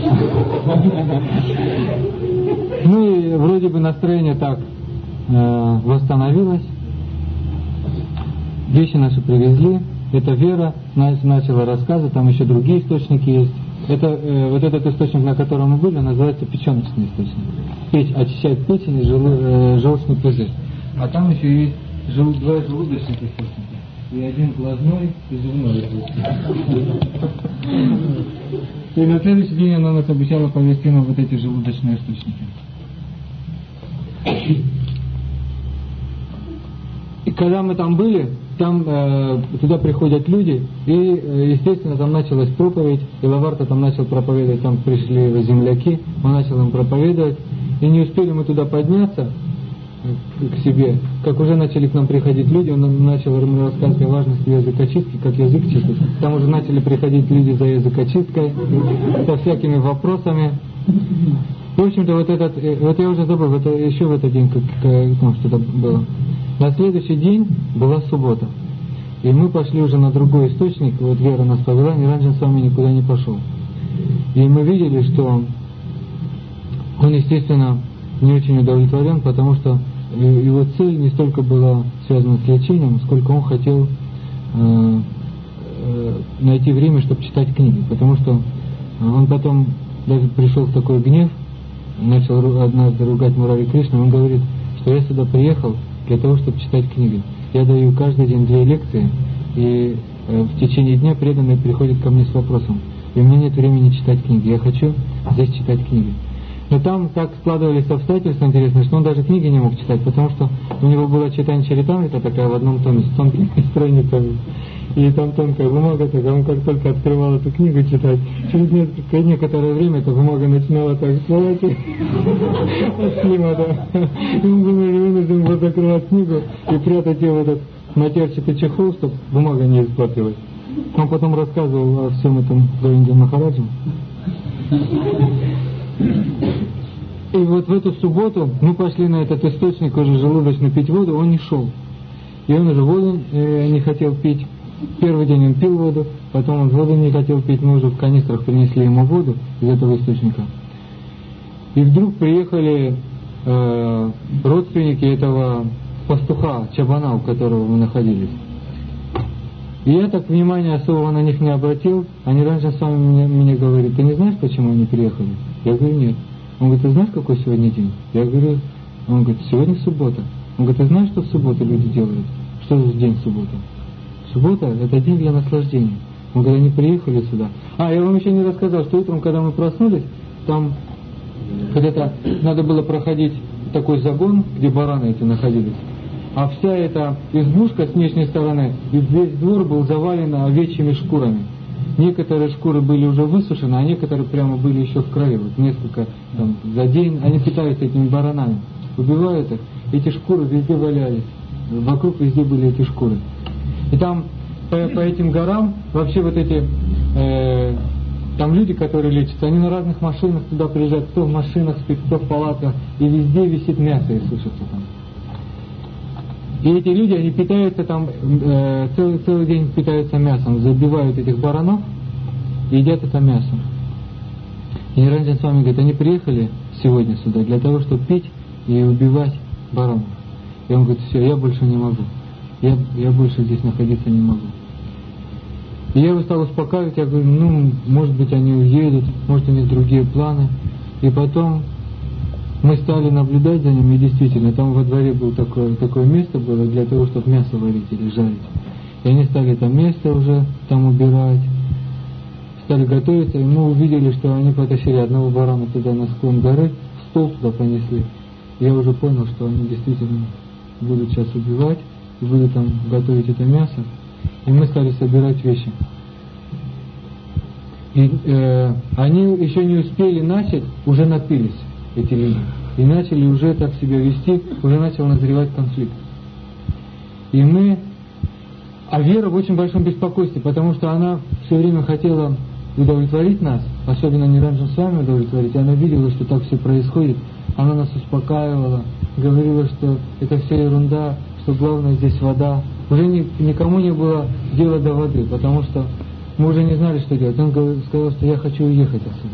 Ну и вроде бы настроение так восстановилось. Вещи наши привезли. Это Вера начала рассказывать, там еще другие источники есть. Это вот этот источник, на котором мы были, называется печеночный источник. Очищает печень и желчный пузырь. А там еще есть 2 желудочных источника. и один глазной и зубной. И на следующий день она нас обещала повезти на вот эти желудочные источники. И когда мы там были, там туда приходят люди, и, естественно, там началась проповедь, и Лаварта там начал проповедовать, там пришли земляки, он начал им проповедовать, и не успели мы туда подняться к себе, как уже начали к нам приходить люди, он начал рассказывать о важности языкочистки, как язык чистить. Там уже начали приходить люди за языкочисткой, со всякими вопросами. В общем-то, вот я уже забыл, еще в этот день, как что-то было. На следующий день была суббота. И мы пошли уже на другой источник, вот Вера нас повела, Ниранджан с вами никуда не пошел. И мы видели, что он, естественно, не очень удовлетворен, потому что его цель не столько была связана с лечением, сколько он хотел найти время, чтобы читать книги. Потому что он потом даже пришел в такой гнев, начал однажды ругать Мурари Кришну, он говорит, что я сюда приехал для того, чтобы читать книги. Я даю каждый день 2 лекции, и в течение дня преданные приходят ко мне с вопросом, и у меня нет времени читать книги, я хочу здесь читать книги. Но там так складывались обстоятельства интересные, что он даже книги не мог читать, потому что у него была Чайтанья Чаритамрита такая в одном томе, с тонкими страницами, и там тонкая бумага такая, он как только открывал эту книгу читать, через некоторое время эта бумага начинала так всплывать, и он вынужден был закрывать книгу и прятать ее в этот матерчатый чехол, чтобы бумага не испортилась. Он потом рассказывал о всем этом Говинде Махараджу. И вот в эту субботу мы пошли на этот источник уже желудочный пить воду, он не шел. И он уже воду не хотел пить. Первый день он пил воду, потом он воду не хотел пить, мы уже в канистрах принесли ему воду из этого источника. И вдруг приехали родственники этого пастуха, Чабана, у которого мы находились. И я так внимания особого на них не обратил, они раньше сами мне говорят, ты не знаешь, почему они приехали? Я говорю, нет. Он говорит, ты знаешь, какой сегодня день? Я говорю, он говорит, сегодня суббота. Он говорит, ты знаешь, что в субботу люди делают? Что за день суббота? Суббота – это день для наслаждения. Он говорит, они приехали сюда. Я вам еще не рассказал, что утром, когда мы проснулись, там где-то надо было проходить такой загон, где бараны эти находились. А вся эта избушка с внешней стороны, и весь двор был завален овечьими шкурами. Некоторые шкуры были уже высушены, а некоторые прямо были еще в крови. Вот несколько там, за день они питаются этими баранами. Убивают их, эти шкуры везде валялись. Вокруг везде были эти шкуры. И там по этим горам вообще вот эти там люди, которые лечатся, они на разных машинах туда приезжают, кто в машинах спит, кто в палатках, и везде висит мясо и сушится там. И эти люди, они питаются там, целый день питаются мясом, забивают этих баранов и едят это мясо. И Ниранджан с вами говорит, они приехали сегодня сюда для того, чтобы пить и убивать баранов. И он говорит, все, я больше не могу. Я больше здесь находиться не могу. И я его стал успокаивать, я говорю, может быть они уедут, может у них другие планы. И потом мы стали наблюдать за ними, и действительно, там во дворе было такое место было для того, чтобы мясо варить или жарить. И они стали там место уже там убирать, стали готовиться, и мы увидели, что они потащили одного барана туда на склон горы, в стол туда понесли. Я уже понял, что они действительно будут сейчас убивать, и будут там готовить это мясо. И мы стали собирать вещи. И они еще не успели начать, уже напились. Эти люди. И начали уже так себя вести, уже начал назревать конфликт. И а Вера в очень большом беспокойстве, потому что она все время хотела удовлетворить нас, особенно Ниранджан с вами удовлетворить, и она видела, что так все происходит, она нас успокаивала, говорила, что это все ерунда, что главное здесь вода. Уже никому не было дела до воды, потому что мы уже не знали, что делать. Он сказал, что я хочу уехать отсюда.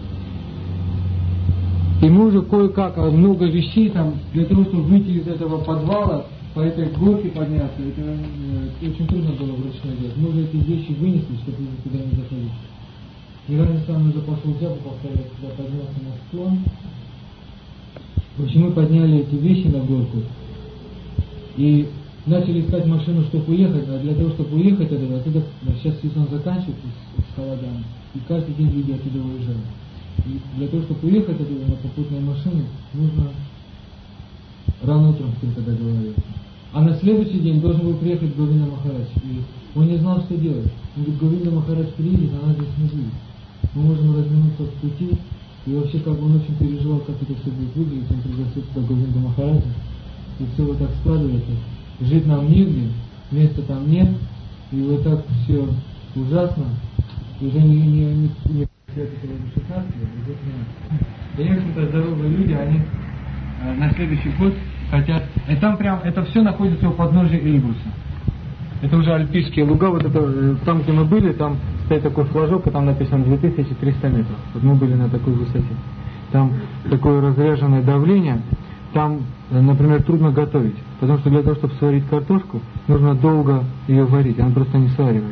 И мы уже кое-как, много вещей там, для того, чтобы выйти из этого подвала, по этой горке подняться, это очень трудно было вручную делать. Мы уже эти вещи вынесли, чтобы уже туда не заходить. И ранее сам уже пошел в джапу, повторяю, туда поднялся на склон. В общем, мы подняли эти вещи на горку. И начали искать машину, чтобы уехать, а для того, чтобы уехать оттуда, сейчас сезон заканчивается с холодами, и каждый день люди оттуда уезжают. И для того, чтобы уехать оттуда на попутной машине, нужно рано утром с кем-то договориться. А на следующий день должен был приехать Говинда Махарадж, и он не знал, что делать. Он говорит, Говинда Махарадж приедет, а нас здесь не будет. Мы можем развернуться в пути, и вообще как бы он очень переживал, как это все будет выглядеть, он пригласил туда Говинда Махараджа, и все вот так складывается. Жить нам негде, места там нет, и вот так все ужасно, уже не 16 лет, уже 13. И, в общем-то, здоровые люди, они на следующий год хотят, и там прям, это все находится у подножия Эльбруса. Это уже альпийские луга, вот это, там, где мы были, там стоит такой флажок, и там написано 2300 метров. Вот мы были на такой высоте. Там такое разряженное давление, там, например, трудно готовить, потому что для того, чтобы сварить картошку, нужно долго ее варить, она просто не сваривается.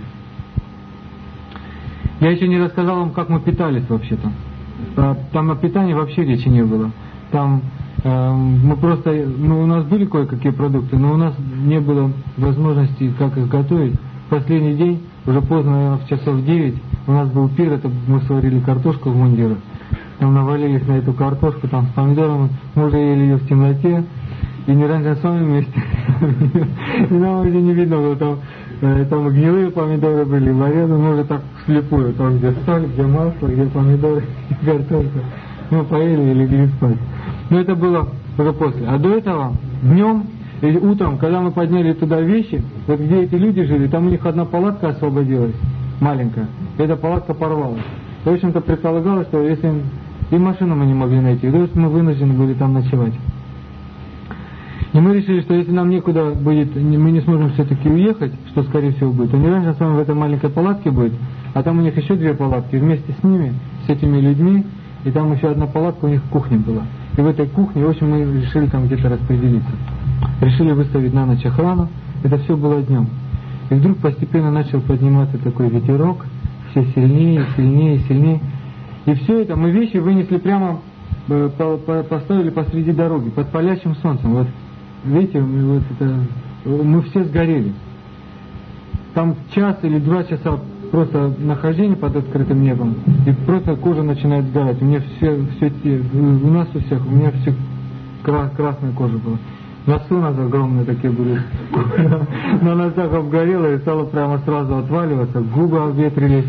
Я еще не рассказал вам, как мы питались вообще-то. Там о питании вообще речи не было. Там мы просто, у нас были кое-какие продукты, но у нас не было возможности, как их готовить. В последний день, уже поздно, наверное, в часов 9, у нас был пир, это мы сварили картошку в мундирах. Там навалились на эту картошку, там с помидорами, мы уже ели ее в темноте, и не раньше с вами вместе. И нам уже не видно было, там гнилые помидоры были, вареные, мы уже так вслепую, там где соль, где масло, где помидоры, где картошка. Мы поели и легли спать. Но это было уже после. А до этого, днем или утром, когда мы подняли туда вещи, вот где эти люди жили, там у них одна палатка освободилась, маленькая, и эта палатка порвалась. В общем-то предполагалось, что если и машину мы не могли найти, то есть мы вынуждены были там ночевать. И мы решили, что если нам некуда будет, мы не сможем все-таки уехать, что скорее всего будет, то не раньше с вами в этой маленькой палатке будет, а там у них еще 2 палатки, вместе с ними, с этими людьми, и там еще одна палатка у них кухня была. И в этой кухне, в общем, мы решили там где-то распределиться. Решили выставить на ночь охрану, это все было днем. И вдруг постепенно начал подниматься такой ветерок, все сильнее, сильнее, сильнее. И все это мы вещи вынесли прямо, поставили посреди дороги, под палящим солнцем. Вот видите, вот это, мы все сгорели. Там час или 2 часа просто нахождение под открытым небом, и просто кожа начинает сгорать. У меня у нас у всех, у меня все красная кожа была. Носы у нас огромные такие были. На носах обгорело и стало прямо сразу отваливаться, губы обветрились.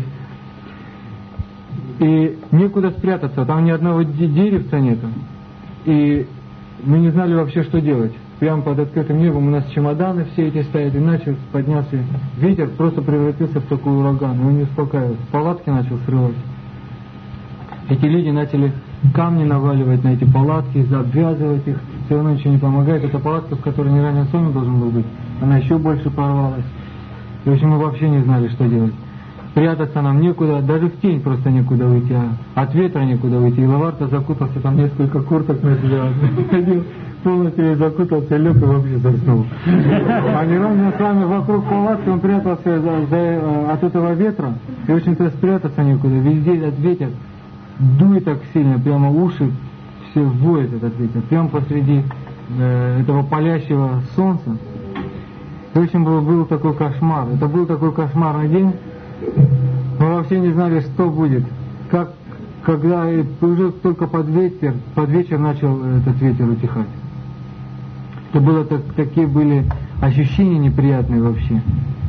И некуда спрятаться, там ни одного деревца нету. И мы не знали вообще, что делать. Прямо под открытым небом у нас чемоданы все эти стоят, и поднялся ветер, просто превратился в такой ураган, и он не успокаивался. Палатки начал срывать. Эти люди начали камни наваливать на эти палатки, обвязывать их, все равно ничего не помогает. Эта палатка, в которой не ранее сон должен был быть, она еще больше порвалась. И, в общем, мы вообще не знали, что делать. Прятаться нам некуда, даже в тень просто некуда уйти, от ветра некуда уйти. И Лаварта закутался, там несколько курток на себя ходил, полностью закутался, лег и вообще заснул. А Миранин с вами вокруг палатки, он прятался от этого ветра, и, в общем-то, спрятаться некуда. Везде этот ветер дует так сильно, прямо уши все воет этот ветер, прямо посреди этого палящего солнца. И, в общем, был такой кошмар. Это был такой кошмарный день. Мы вообще не знали, что будет. Когда уже только под вечер начал этот ветер утихать. Это было такие были ощущения неприятные вообще.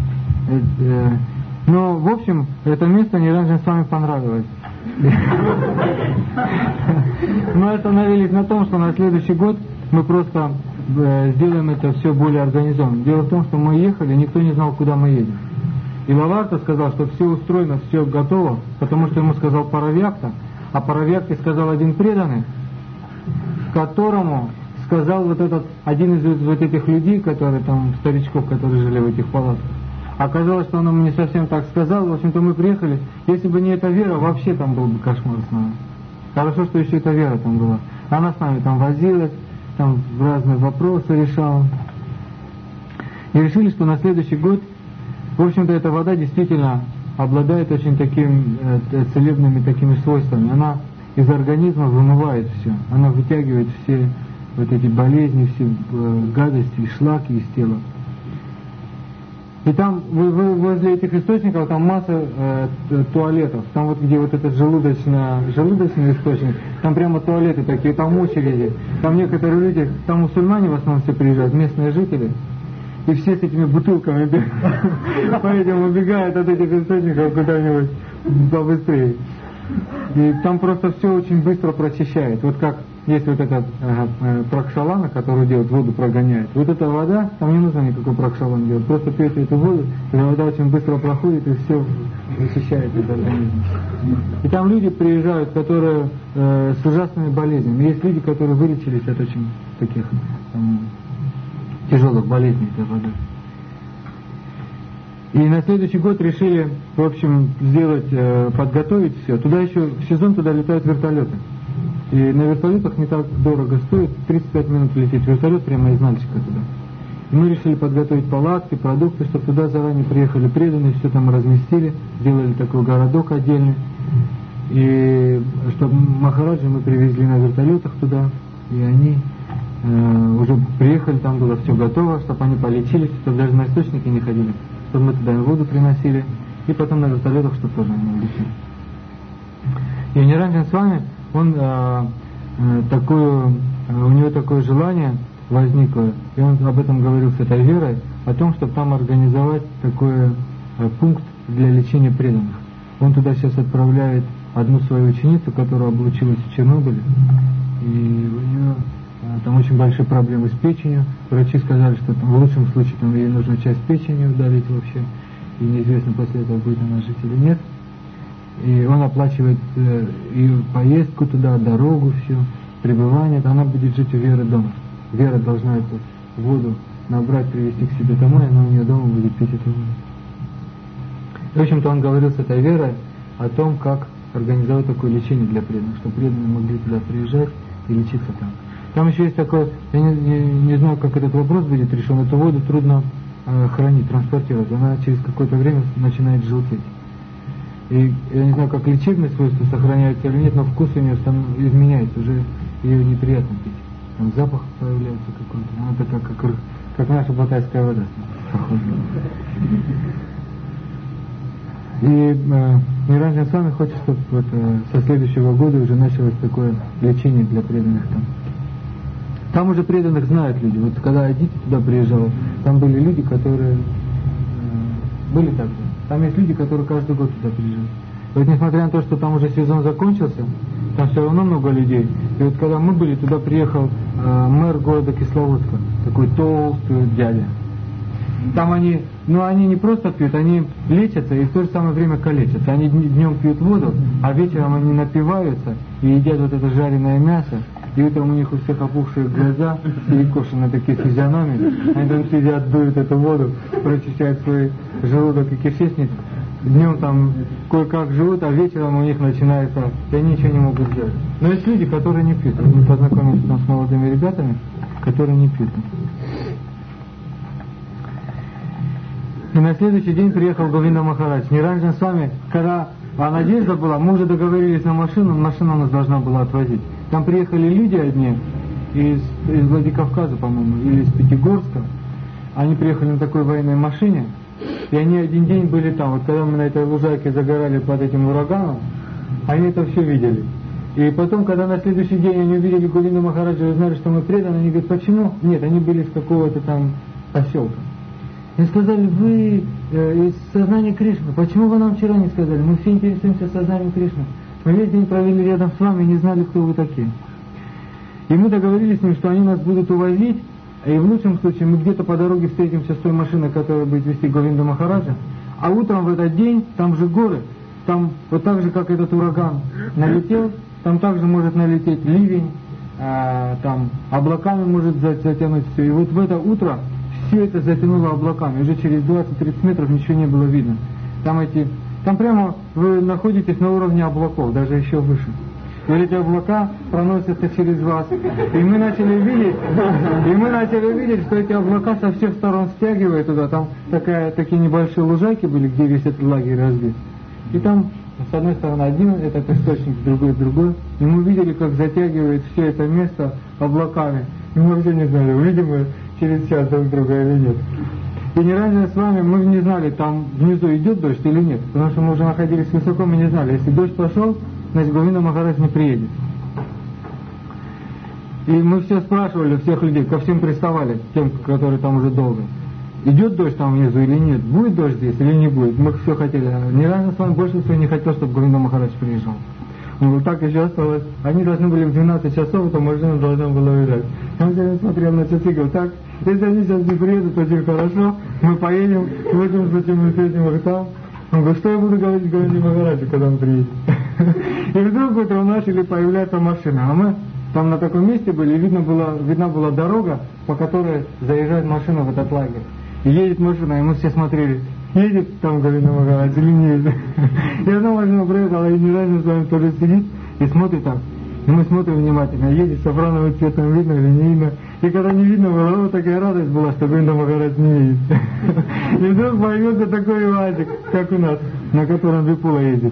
Но, в общем, это место не раньше с вами понравилось. Мы остановились на том, что на следующий год мы просто сделаем это все более организованно. Дело в том, что мы ехали, никто не знал, куда мы едем. И Лаварта сказал, что все устроено, все готово, потому что ему сказал Паравьякта, а Паравьякте сказал один преданный, которому сказал вот этот, один из вот этих людей, которые там, старичков, которые жили в этих палатках. Оказалось, что он ему не совсем так сказал, в общем-то мы приехали, если бы не эта вера, вообще там был бы кошмар с нами. Хорошо, что еще эта вера там была. Она с нами там возилась, там разные вопросы решала. И решили, что на следующий год, в общем-то, эта вода действительно обладает очень такими целебными такими свойствами. Она из организма вымывает все. Она вытягивает все вот эти болезни, все гадости, шлаки из тела. И там возле этих источников там масса туалетов. Там вот где вот этот желудочный источник, там прямо туалеты такие, там очереди. Там некоторые люди, там мусульмане в основном все приезжают, местные жители. И все с этими бутылками поэтому убегают от этих источников куда-нибудь побыстрее. И там просто все очень быстро прочищает. Вот как есть вот этот пракшалана, который делает, воду прогоняет. Вот эта вода, там не нужно никакой пракшалан делать. Просто пьете эту воду, когда вода очень быстро проходит и все вычищает из организма. И там люди приезжают, которые с ужасными болезнями. Есть люди, которые вылечились от очень таких тяжелых болезней этой воды. И на следующий год решили, в общем, подготовить все. Туда еще в сезон туда летают вертолеты. И на вертолетах не так дорого стоит, 35 минут летит вертолет прямо из Нальчика туда. И мы решили подготовить палатки, продукты, чтобы туда заранее приехали преданные, все там разместили, сделали такой городок отдельный. И чтобы Махараджи мы привезли на вертолетах туда, и они уже приехали, там было все готово, чтобы они полечились, чтобы даже на источники не ходили, чтобы мы туда воду приносили, и потом на вертолетах, чтобы тоже они лечили. И Ниранджан Свами, у него такое желание возникло, и он об этом говорил с этой верой, о том, чтобы там организовать такой пункт для лечения преданных. Он туда сейчас отправляет одну свою ученицу, которая облучилась в Чернобыле, и у нее там очень большие проблемы с печенью. Врачи сказали, что там, в лучшем случае там, ей нужно часть печени удалить вообще, и неизвестно после этого будет она жить или нет. И он оплачивает и поездку туда, дорогу, все, пребывание. Она будет жить у Веры дома. Вера должна эту воду набрать, привезти к себе домой, она у нее дома будет пить эту воду. В общем-то, он говорил с этой Верой о том, как организовать такое лечение для преданных, чтобы преданные могли туда приезжать и лечиться там. Там еще есть такое, я не знаю, как этот вопрос будет решен, эту воду трудно хранить, транспортировать, она через какое-то время начинает желтеть. И я не знаю, как лечебные свойства сохраняются или нет, но вкус у нее изменяется, уже ее неприятно пить. Там запах появляется какой-то, она такая, как наша батайская вода, похоже. И Ниранджан Свами хочет, чтобы вот, со следующего года уже началось такое лечение для преданных там. Там уже преданных знают люди. Вот когда Адити туда приезжал, там были люди, которые были так же. Там есть люди, которые каждый год туда приезжают. И вот несмотря на то, что там уже сезон закончился, там все равно много людей. И вот когда мы были, туда приехал мэр города Кисловодска, такой толстый дядя. Там они не просто пьют, они лечатся и в то же самое время калечатся. Они днем пьют воду, а вечером они напиваются и едят вот это жареное мясо. И утром у них у всех опухшие глаза, перекошенные такие физиономии. Они там сидят, дуют эту воду, прочищают свой желудок и кишечник. Днем там кое-как живут, а вечером у них начинается, и они ничего не могут сделать. Но есть люди, которые не пьют. Мы познакомились там с молодыми ребятами, которые не пьют. И на следующий день приехал Говинда Махарадж. Ниранджан Свами, когда надежда была, мы уже договорились на машину, машина нас должна была отвозить. Там приехали люди одни из Владикавказа, по-моему, или из Пятигорска. Они приехали на такой военной машине, и они один день были там. Вот когда мы на этой лужайке загорали под этим ураганом, они это все видели. И потом, когда на следующий день они увидели Говинду Махараджа и узнали, что мы преданы, они говорят, почему? Нет, они были из какого-то там поселка. И сказали, вы из сознания Кришны, почему вы нам вчера не сказали? Мы все интересуемся сознанием Кришны. Мы весь день провели рядом с вами и не знали, кто вы такие. И мы договорились с ним, что они нас будут увозить, и в лучшем случае мы где-то по дороге встретимся с той машиной, которая будет везти Говинду Махараджа, а утром в этот день, там же горы, там вот так же, как этот ураган налетел, там также может налететь ливень, там облаками может затянуть все. И вот в это утро все это затянуло облаками, уже через 20-30 метров ничего не было видно. Там прямо вы находитесь на уровне облаков, даже еще выше. И эти облака проносятся через вас. И мы начали видеть, что эти облака со всех сторон стягивают туда. Там такие небольшие лужайки были, где весь этот лагерь разбит. И там с одной стороны один этот источник, с другой. И мы видели, как затягивает все это место облаками. И мы вообще не знали, увидим мы через час друг друга или нет. И не раньше с вами мы не знали, там внизу идет дождь или нет, потому что мы уже находились высоко, мы не знали. Если дождь пошел, значит Говинда Махарадж не приедет. И мы все спрашивали, всех людей, ко всем приставали, тем, которые там уже долго. Идет дождь там внизу или нет, будет дождь здесь или не будет. Мы все хотели. Ни разу с вами больше всего не хотел, чтобы Говинда Махарадж приезжал. Ну вот так еще осталось. Они должны были в 12 часов, то машина должна была уезжать. Он все смотрел на часы и говорил, так, если они сейчас не приедут, очень хорошо, мы поедем, будем затем мы встретим их там. Он говорит, что я буду говорить Говинде Махараджу, когда он приедет? И вдруг утром начали появляться машины, а мы там на таком месте были, и видна была дорога, по которой заезжает машина в этот лагерь. И едет машина, и мы все смотрели, едет там Говинда Махарадж или не едет. И одна машина проехала, и Ниранджан с вами тоже сидит и смотрит так. И мы смотрим внимательно, едет сафрановым цветом, видно или не видно. И когда не видно было, вот такая радость была, что Говинда Махарадж не едет. И вдруг появился такой УАЗик, как у нас, на котором Випула едет.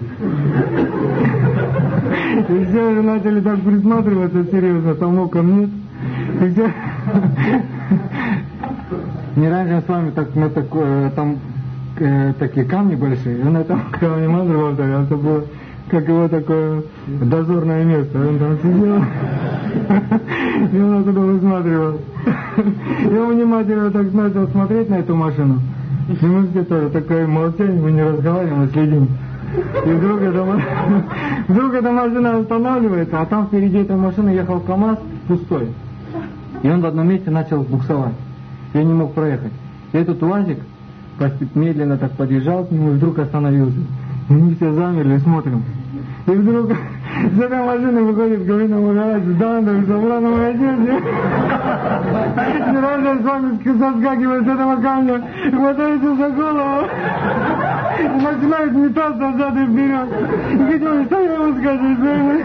И все уже начали так присматриваться серьезно, там окон нет. И все... Ниранджан с вами так, на такое, там такие камни большие, и он на этом камне мантру повторял, это было как его такое дозорное место, он там сидел, и он оттуда высматривал. И он внимательно так начал смотреть на эту машину, и мы все тоже такое молчание, мы не разговариваем, мы следим. И вдруг эта машина останавливается, а там впереди этой машины ехал КамАЗ пустой. И он в одном месте начал буксовать. Я не мог проехать. И этот УАЗик медленно так подъезжал к нему и вдруг остановился. И мы все замерли и смотрим. И вдруг с этой машины выходит Говинда Махарадж с Дандой, в сафрановой одежде. Ниранджан с вами соскакивает с этого камня, хватается за голову и начинает метаться взад и вперед. И говорит, что я ему скажу?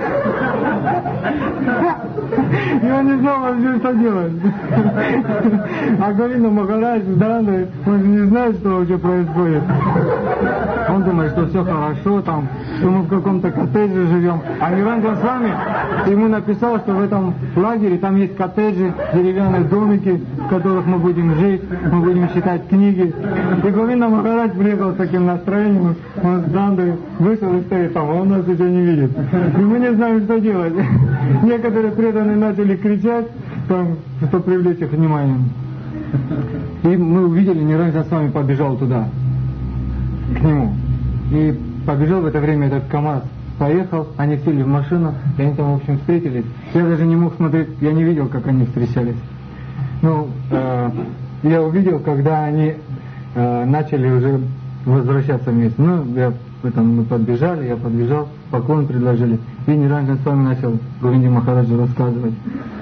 И он не знал вообще, что делать. А Говинда Махарадж с Дандой, он же не знает, что вообще происходит. Он думает, что все хорошо там, что мы в каком-то коттедже живем. А Ниранджан с вами ему написал, что в этом лагере там есть коттеджи, деревянные домики, в которых мы будем жить, мы будем читать книги. И Говинда Махарадж приехал с таким настроением, он с Дандой вышел и стоит там, а он нас еще не видит. И мы не знаем, что делать. Некоторые преданные начали кричать, там, чтобы привлечь их внимание. И мы увидели, Ниранджан с вами побежал туда, к нему. И побежал в это время этот КамАЗ. Поехал, они сели в машину, и они там, в общем, встретились. Я даже не мог смотреть, я не видел, как они встречались. Ну, я увидел, когда они начали уже возвращаться вместе. Ну, мы подбежали, я подбежал, поклон предложили. И Ниранджан с вами начал Говинде Махараджу рассказывать.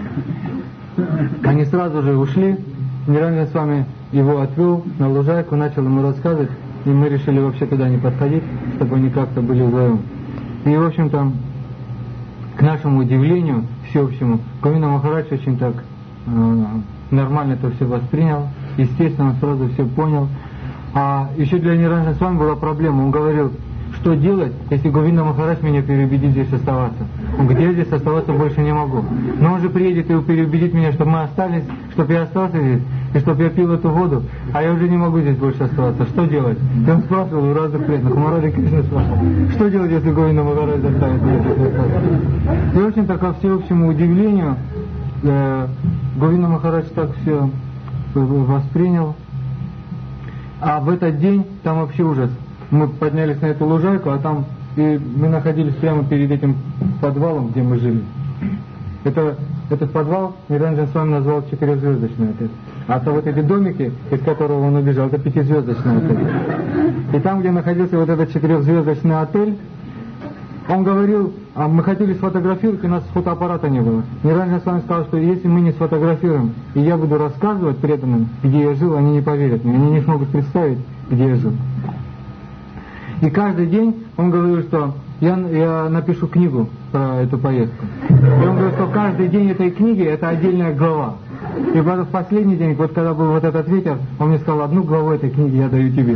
Они сразу же ушли, Ниранджан с вами его отвел на лужайку, начал ему рассказывать. И мы решили вообще туда не подходить, чтобы они как-то были вдвоем. И, в общем-то, к нашему удивлению, всеобщему, Говинда Махарадж очень так нормально это все воспринял. Естественно, он сразу все понял. А еще для Ниранджана с вами была проблема. Он говорил, что делать, если Говинда Махарадж меня переубедит здесь оставаться. Он говорит, я здесь оставаться больше не могу. Но он же приедет и переубедит меня, чтобы мы остались, чтобы я остался здесь, и чтобы я пил эту воду, а я уже не могу здесь больше оставаться. Что делать? И он спрашивал у разных преданных, у Махараджа Кришны спрашивал, что делать, если Говинда Махарадж оставит меня здесь остаться? И, в общем-то, ко всеобщему удивлению, Говинда Махарадж так все воспринял. А в этот день там вообще ужас. Мы поднялись на эту лужайку, а там и мы находились прямо перед этим подвалом, где мы жили. Этот подвал Ниранджан с вами назвал 4-звездочный отель. А то вот эти домики, из которого он убежал, это 5-звездочный отель. И там, где находился вот этот 4-звездочный отель, он говорил, а мы хотели сфотографировать, у нас фотоаппарата не было. Ниранджан с вами сказал, что если мы не сфотографируем, и я буду рассказывать преданным, где я жил, они не поверят мне, они не смогут представить, где я жил. И каждый день он говорил, что я напишу книгу про эту поездку. И он говорит, что каждый день этой книги это отдельная глава. И в последний день, вот когда был вот этот ветер, он мне сказал, одну главу этой книги я даю тебе.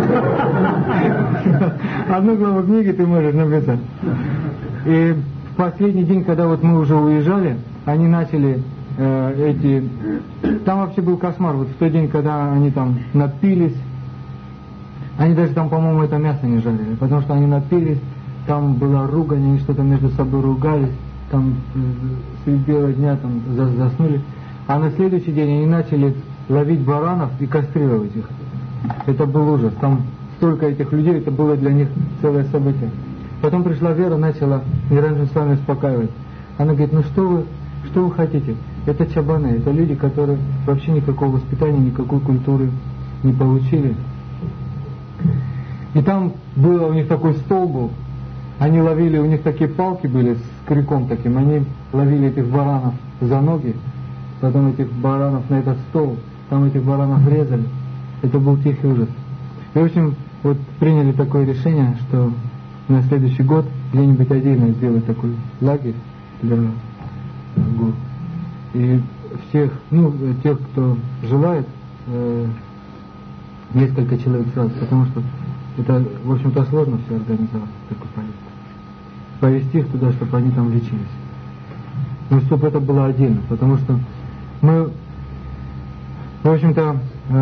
Одну главу книги ты можешь написать. И в последний день, когда вот мы уже уезжали, они начали Там вообще был кошмар. Вот в тот день, когда они там напились, они даже там, по-моему, это мясо не жарили, потому что они напились, там была ругань, они что-то между собой ругались, там средь бела дня там заснули. А на следующий день они начали ловить баранов и кастрировать их. Это был ужас. Там столько этих людей, это было для них целое событие. Потом пришла Вера, начала Ниранджан с вами успокаивать. Она говорит, ну что вы хотите? Это чабаны, это люди, которые вообще никакого воспитания, никакой культуры не получили. И там было у них такой стол был, они ловили, у них такие палки были с крюком таким, они ловили этих баранов за ноги, потом этих баранов на этот стол, там этих баранов резали. Это был тихий ужас. И в общем, вот приняли такое решение, что на следующий год где-нибудь отдельно сделать такой лагерь для гор. И всех, тех, кто желает, несколько человек сразу, потому что это, в общем-то, сложно все организовать, такую поездку. Повезти их туда, чтобы они там лечились. Но чтобы это было отдельно, потому что мы, в общем-то,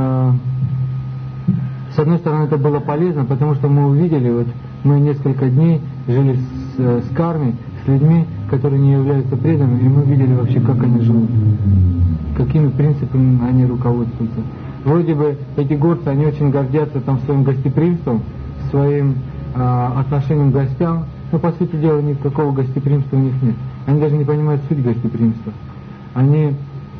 с одной стороны, это было полезно, потому что мы увидели, вот мы несколько дней жили с Карми, с людьми, которые не являются преданными, и мы видели вообще, как они живут, какими принципами они руководствуются. Вроде бы эти горцы, они очень гордятся там своим гостеприимством, своим отношением к гостям, но по сути дела никакого гостеприимства у них нет. Они даже не понимают суть гостеприимства. Они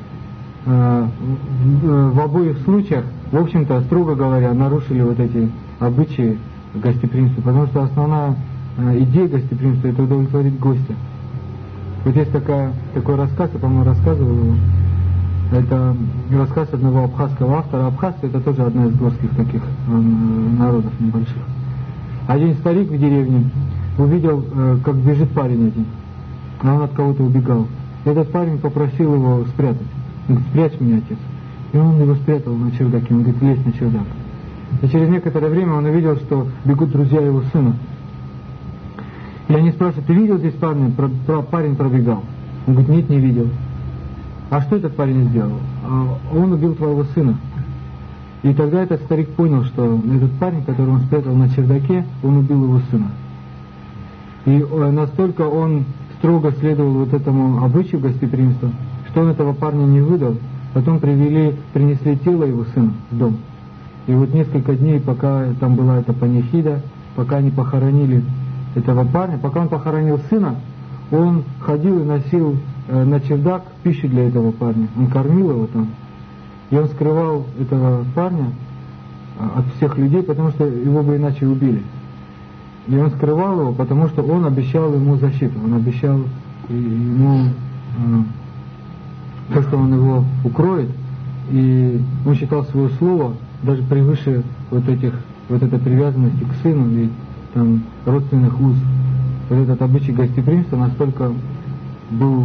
в обоих случаях, в общем-то, строго говоря, нарушили вот эти обычаи гостеприимства, потому что основная идея гостеприимства — это удовлетворить гостя. Вот есть такой рассказ, я, по-моему, рассказывал его. Это рассказ одного абхазского автора. Абхазцы — это тоже одна из горских таких народов небольших. Один старик в деревне увидел, как бежит парень один, а он от кого-то убегал. Этот парень попросил его спрятать. Он говорит, спрячь меня, отец. И он его спрятал на чердаке. Он говорит, лезь на чердак. И через некоторое время он увидел, что бегут друзья его сына. И они спрашивают, ты видел здесь парня? Парень пробегал. Он говорит, нет, не видел. А что этот парень сделал? Он убил твоего сына. И тогда этот старик понял, что этот парень, которого он спрятал на чердаке, он убил его сына. И настолько он строго следовал вот этому обычаю гостеприимства, что он этого парня не выдал. Потом принесли тело его сына в дом. И вот несколько дней, пока там была эта панихида, пока они похоронили этого парня, пока он похоронил сына, он ходил и носил на чердак пищу для этого парня. Он кормил его там. И он скрывал этого парня от всех людей, потому что его бы иначе убили. И он скрывал его, потому что он обещал ему защиту. Он обещал ему то, что он его укроет. И он считал свое слово даже превыше вот этой привязанности к сыну и там родственных уз. Вот этот обычай гостеприимства настолько был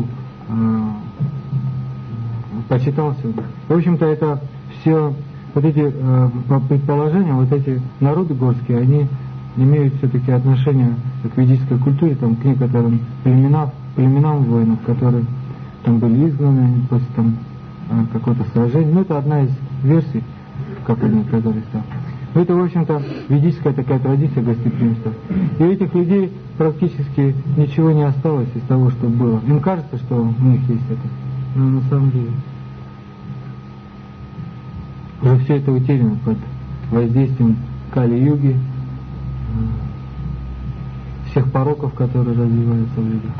почитался. В общем-то, это все, вот эти предположения, вот эти народы горские, они имеют все-таки отношение к ведической культуре, там, к некоторым племенам воинов, которые там были изгнаны после там какого-то сражения. Ну, это одна из версий, как они оказались там. Это, в общем-то, ведическая такая традиция гостеприимства. И у этих людей практически ничего не осталось из того, что было. Им кажется, что у них есть это. Но на самом деле уже все это утеряно под воздействием Кали-юги, всех пороков, которые развиваются в людях.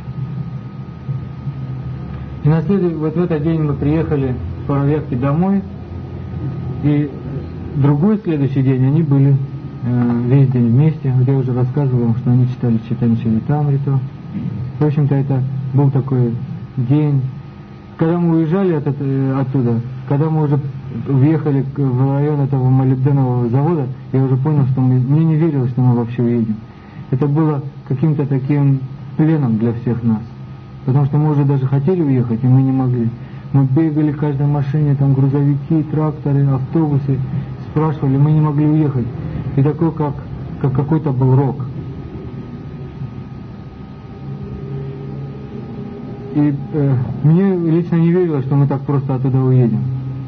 И вот в этот день мы приехали с Паравьяхти домой, и другой следующий день они были весь день вместе. Вот я уже рассказывал вам, что они читали Чайтанья Чаритамриту. В общем-то, это был такой день. Когда мы уезжали оттуда, когда мы уже въехали в район этого молибденового завода, я уже понял, что мне не верилось, что мы вообще уедем. Это было каким-то таким пленом для всех нас. Потому что мы уже даже хотели уехать, и мы не могли. Мы бегали в каждой машине, там грузовики, тракторы, автобусы, спрашивали, мы не могли уехать. И такой, как какой-то был рок. И мне лично не верилось, что мы так просто оттуда уедем.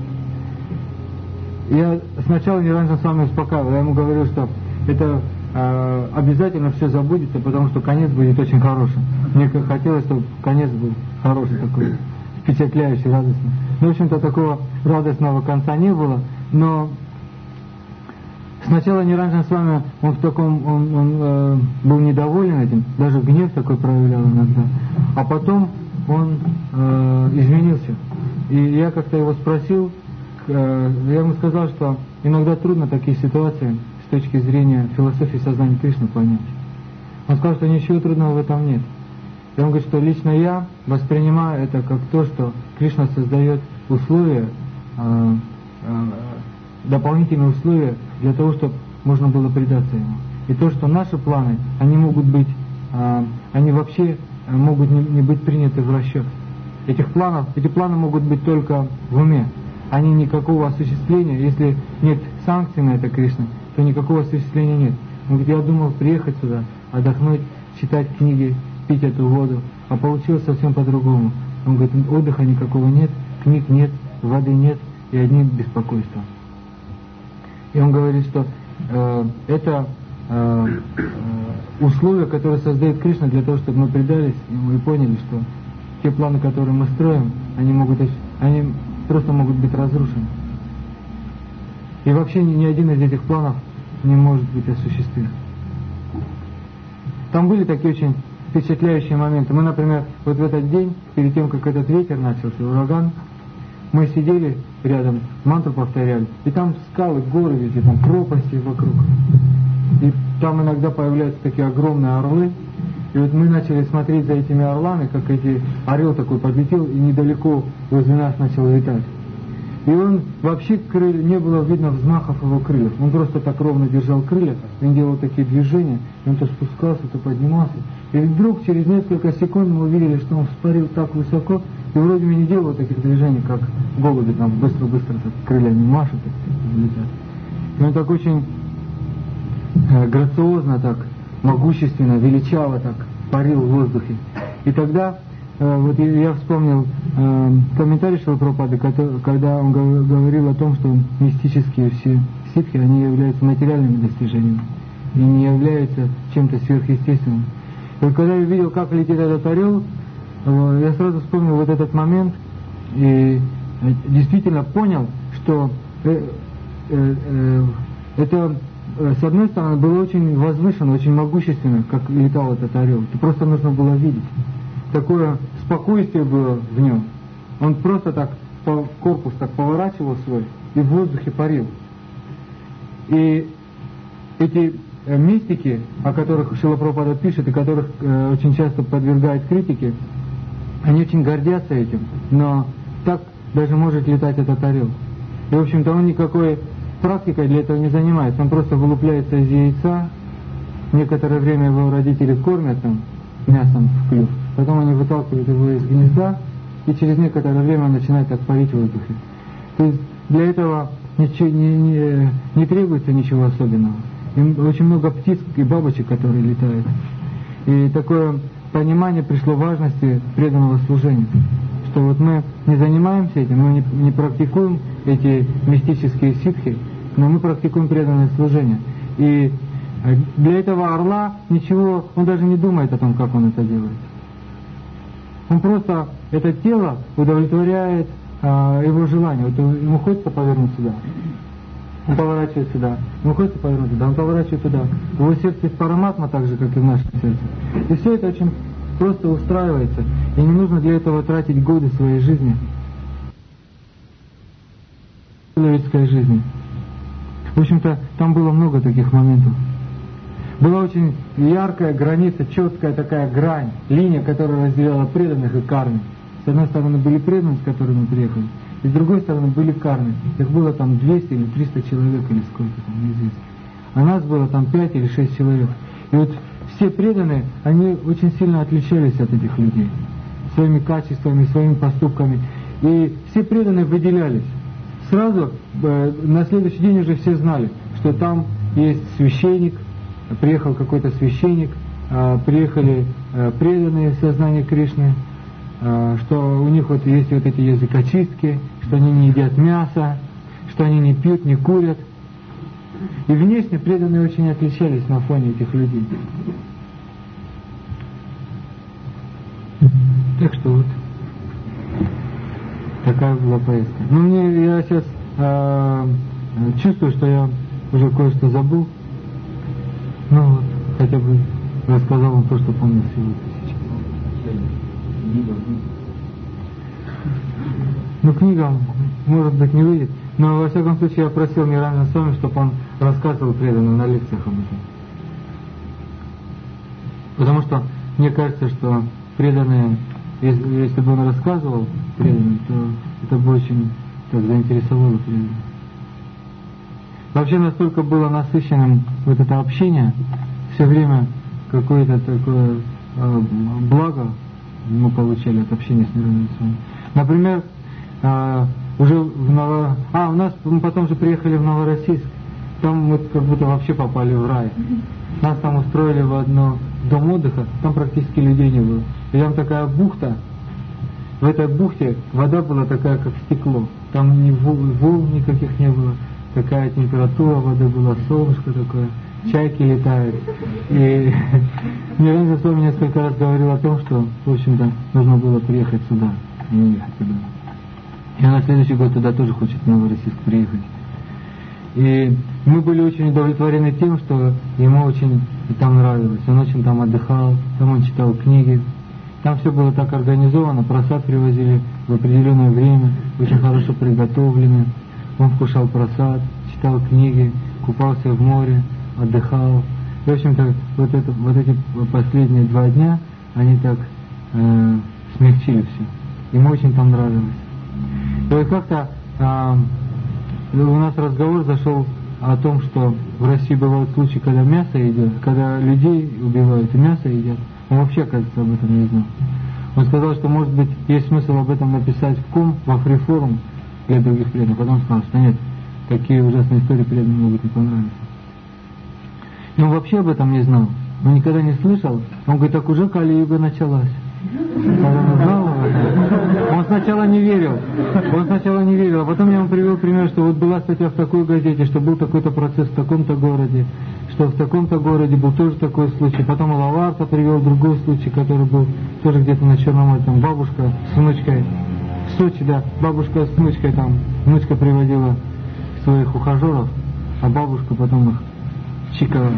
Я сначала Ниранджан с вами успокаивал, я ему говорил, что это обязательно все забудется, потому что конец будет очень хорошим. Мне хотелось, чтобы конец был хороший такой, впечатляющий, радостный. Ну, в общем-то, такого радостного конца не было, но сначала Ниранджан с вами, он в таком, он был недоволен этим, даже гнев такой проявлял иногда, а потом он изменился. И я как-то его спросил, я ему сказал, что иногда трудно такие ситуации с точки зрения философии сознания Кришны понять. Он сказал, что ничего трудного в этом нет. И он говорит, что лично я воспринимаю это как то, что Кришна создает условия, дополнительные условия для того, чтобы можно было предаться ему. И то, что наши планы, они могут быть, они вообще могут не быть приняты в расчет. Эти планы могут быть только в уме. Они никакого осуществления, если нет санкций на это Кришна, то никакого осуществления нет. Он говорит, я думал приехать сюда, отдохнуть, читать книги, пить эту воду, а получилось совсем по-другому. Он говорит, отдыха никакого нет, книг нет, воды нет и одни беспокойства. И он говорит, что это условия, которые создает Кришна для того, чтобы мы предались ему и поняли, что те планы, которые мы строим, они просто могут быть разрушены. И вообще ни один из этих планов не может быть осуществлен. Там были такие очень впечатляющие моменты. Мы, например, вот в этот день, перед тем, как этот ветер начался, ураган, мы сидели рядом, мантру повторяли, и там скалы, горы везде, там пропасти вокруг. И там иногда появляются такие огромные орлы. И вот мы начали смотреть за этими орлами, как орел такой подлетел и недалеко возле нас начал летать. И он вообще не было видно взмахов его крыльев. Он просто так ровно держал крылья, он делал такие движения, и он то спускался, то поднимался. И вдруг через несколько секунд мы увидели, что он вспарил так высоко, и вроде бы не делал таких движений, как голуби, там быстро-быстро так крыльями машут и летят. И он так очень грациозно, так могущественно, величаво так парил в воздухе. И тогда вот я вспомнил комментарий Шрила Прабхупады, когда он говорил о том, что мистические все ситхи, они являются материальными достижениями и не являются чем-то сверхъестественным. И вот когда я видел, как летит этот орел, я сразу вспомнил вот этот момент и действительно понял, что это, с одной стороны, было очень возвышенно, очень могущественно, как летал этот орел. Это просто нужно было видеть. Такое спокойствие было в нем. Он просто так корпус так поворачивал свой и в воздухе парил. И эти мистики, о которых Шрила Прабхупада пишет и которых очень часто подвергает критике, они очень гордятся этим, но так даже может летать этот орел. И в общем-то он никакой практикой для этого не занимается, он просто вылупляется из яйца, некоторое время его родители кормят там мясом в клюв, потом они выталкивают его из гнезда, и через некоторое время он начинает так парить в воздухе. То есть для этого ничего, не требуется ничего особенного. И очень много птиц и бабочек, которые летают. И такое понимание пришло важности преданного служения. Что вот мы не занимаемся этим, мы не практикуем эти мистические ситхи, но мы практикуем преданное служение. И для этого орла ничего, он даже не думает о том, как он это делает. Он просто, это тело удовлетворяет его желание. Вот ему хочется повернуть сюда, он поворачивает сюда. Ему хочется повернуть сюда, он поворачивает туда. В его сердце есть параматма так же, как и в нашем сердце. И все это очень просто устраивается. И не нужно для этого тратить годы своей жизни, человеческой жизни. В общем-то, там было много таких моментов. Была очень яркая граница, четкая такая грань, линия, которая разделяла преданных и карми. С одной стороны были преданные, с которыми мы приехали, и с другой стороны были карми. Их было там 200 или 300 человек, или сколько там, неизвестно. А нас было там 5 или 6 человек. И вот все преданные, они очень сильно отличались от этих людей. Своими качествами, своими поступками. И все преданные выделялись. Сразу на следующий день уже все знали, что там есть священник, приехал какой-то священник, приехали преданные в сознание Кришны, что у них вот есть вот эти языкочистки, что они не едят мясо, что они не пьют, не курят. И внешне преданные очень отличались на фоне этих людей. Так что вот такая была поездка. Ну, я сейчас чувствую, что я уже кое-что забыл. Ну вот, хотя бы рассказал вам то, что помню всего сейчас. Ну, книга, может быть, не выйдет. Но, во всяком случае, я просил Ниранджана Свами, чтобы он рассказывал преданным на лекциях об этом. Потому что мне кажется, что преданные, если бы он рассказывал преданным, то это бы очень так заинтересовало преданных. Вообще настолько было насыщенным вот это общение, все время какое-то такое благо мы получали от общения с Ниранджаном Свами. Например, уже у нас мы потом же приехали в Новороссийск, там мы как будто вообще попали в рай. Нас там устроили в одно дом отдыха, там практически людей не было. И там такая бухта, в этой бухте вода была такая, как стекло. Там ни волн никаких не было, такая температура воды была, солнышко такое, чайки летают. И Ниранджан Свами несколько раз говорил о том, что, в общем-то, нужно было приехать сюда, не ехать туда. И он на следующий год туда тоже хочет, в Новороссийск, приехать. И мы были очень удовлетворены тем, что ему очень там нравилось. Он очень там отдыхал, там он читал книги. Там все было так организовано, просад привозили в определенное время, очень хорошо приготовлены. Он вкушал просад, читал книги, купался в море, отдыхал. И, в общем-то, вот эти последние 2 дня, они так смягчили все. Ему очень там нравилось. И вот как-то у нас разговор зашел о том, что в России бывают случаи, когда мясо едят, когда людей убивают и мясо едят. Он вообще, кажется, об этом не знал. Он сказал, что, может быть, есть смысл об этом написать в КОМ, во фрифорум для других преданных. Потом сказал, что нет, такие ужасные истории преданным могут не понравиться. И он вообще об этом не знал. Он никогда не слышал. Он говорит, так уже Кали-юга началась. Он сначала не верил, а потом я ему привел пример, что вот была статья в такой газете, что был такой-то процесс в таком-то городе, что в таком-то городе был тоже такой случай. Потом Лаварта привел другой случай, который был тоже где-то на Черном море, там бабушка с внучкой, в Сочи, да, бабушка с внучкой, там внучка приводила своих ухажеров, а бабушка потом их чикала.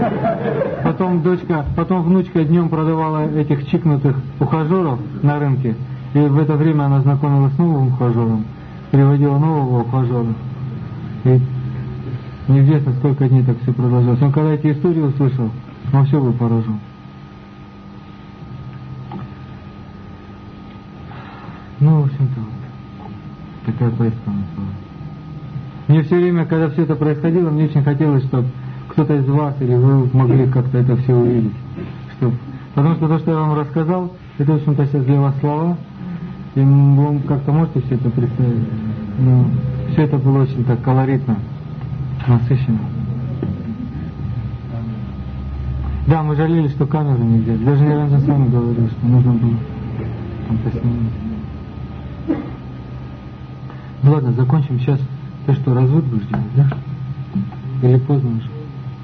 Потом внучка днем продавала этих чикнутых ухажеров на рынке, и в это время она знакомилась с новым ухажером, приводила нового ухажера. И неизвестно, сколько дней так все продолжалось. Он когда эти истории услышал, он все был поражен. Ну, в общем-то, вот такая поездка у нас была. Мне все время, когда все это происходило, мне очень хотелось, чтобы кто-то из вас или вы могли как-то это все увидеть. Потому что то, что я вам рассказал, это, в общем-то, сейчас для вас слова, и вы как-то можете все это представить. Но все это было очень так колоритно, насыщенно. Да, мы жалели, что камеру не взяли. Даже Ниранджан Свами говорил, что нужно было там поснимать. Ну ладно, закончим сейчас. Ты что, развод будешь делать, да? Или поздно уже?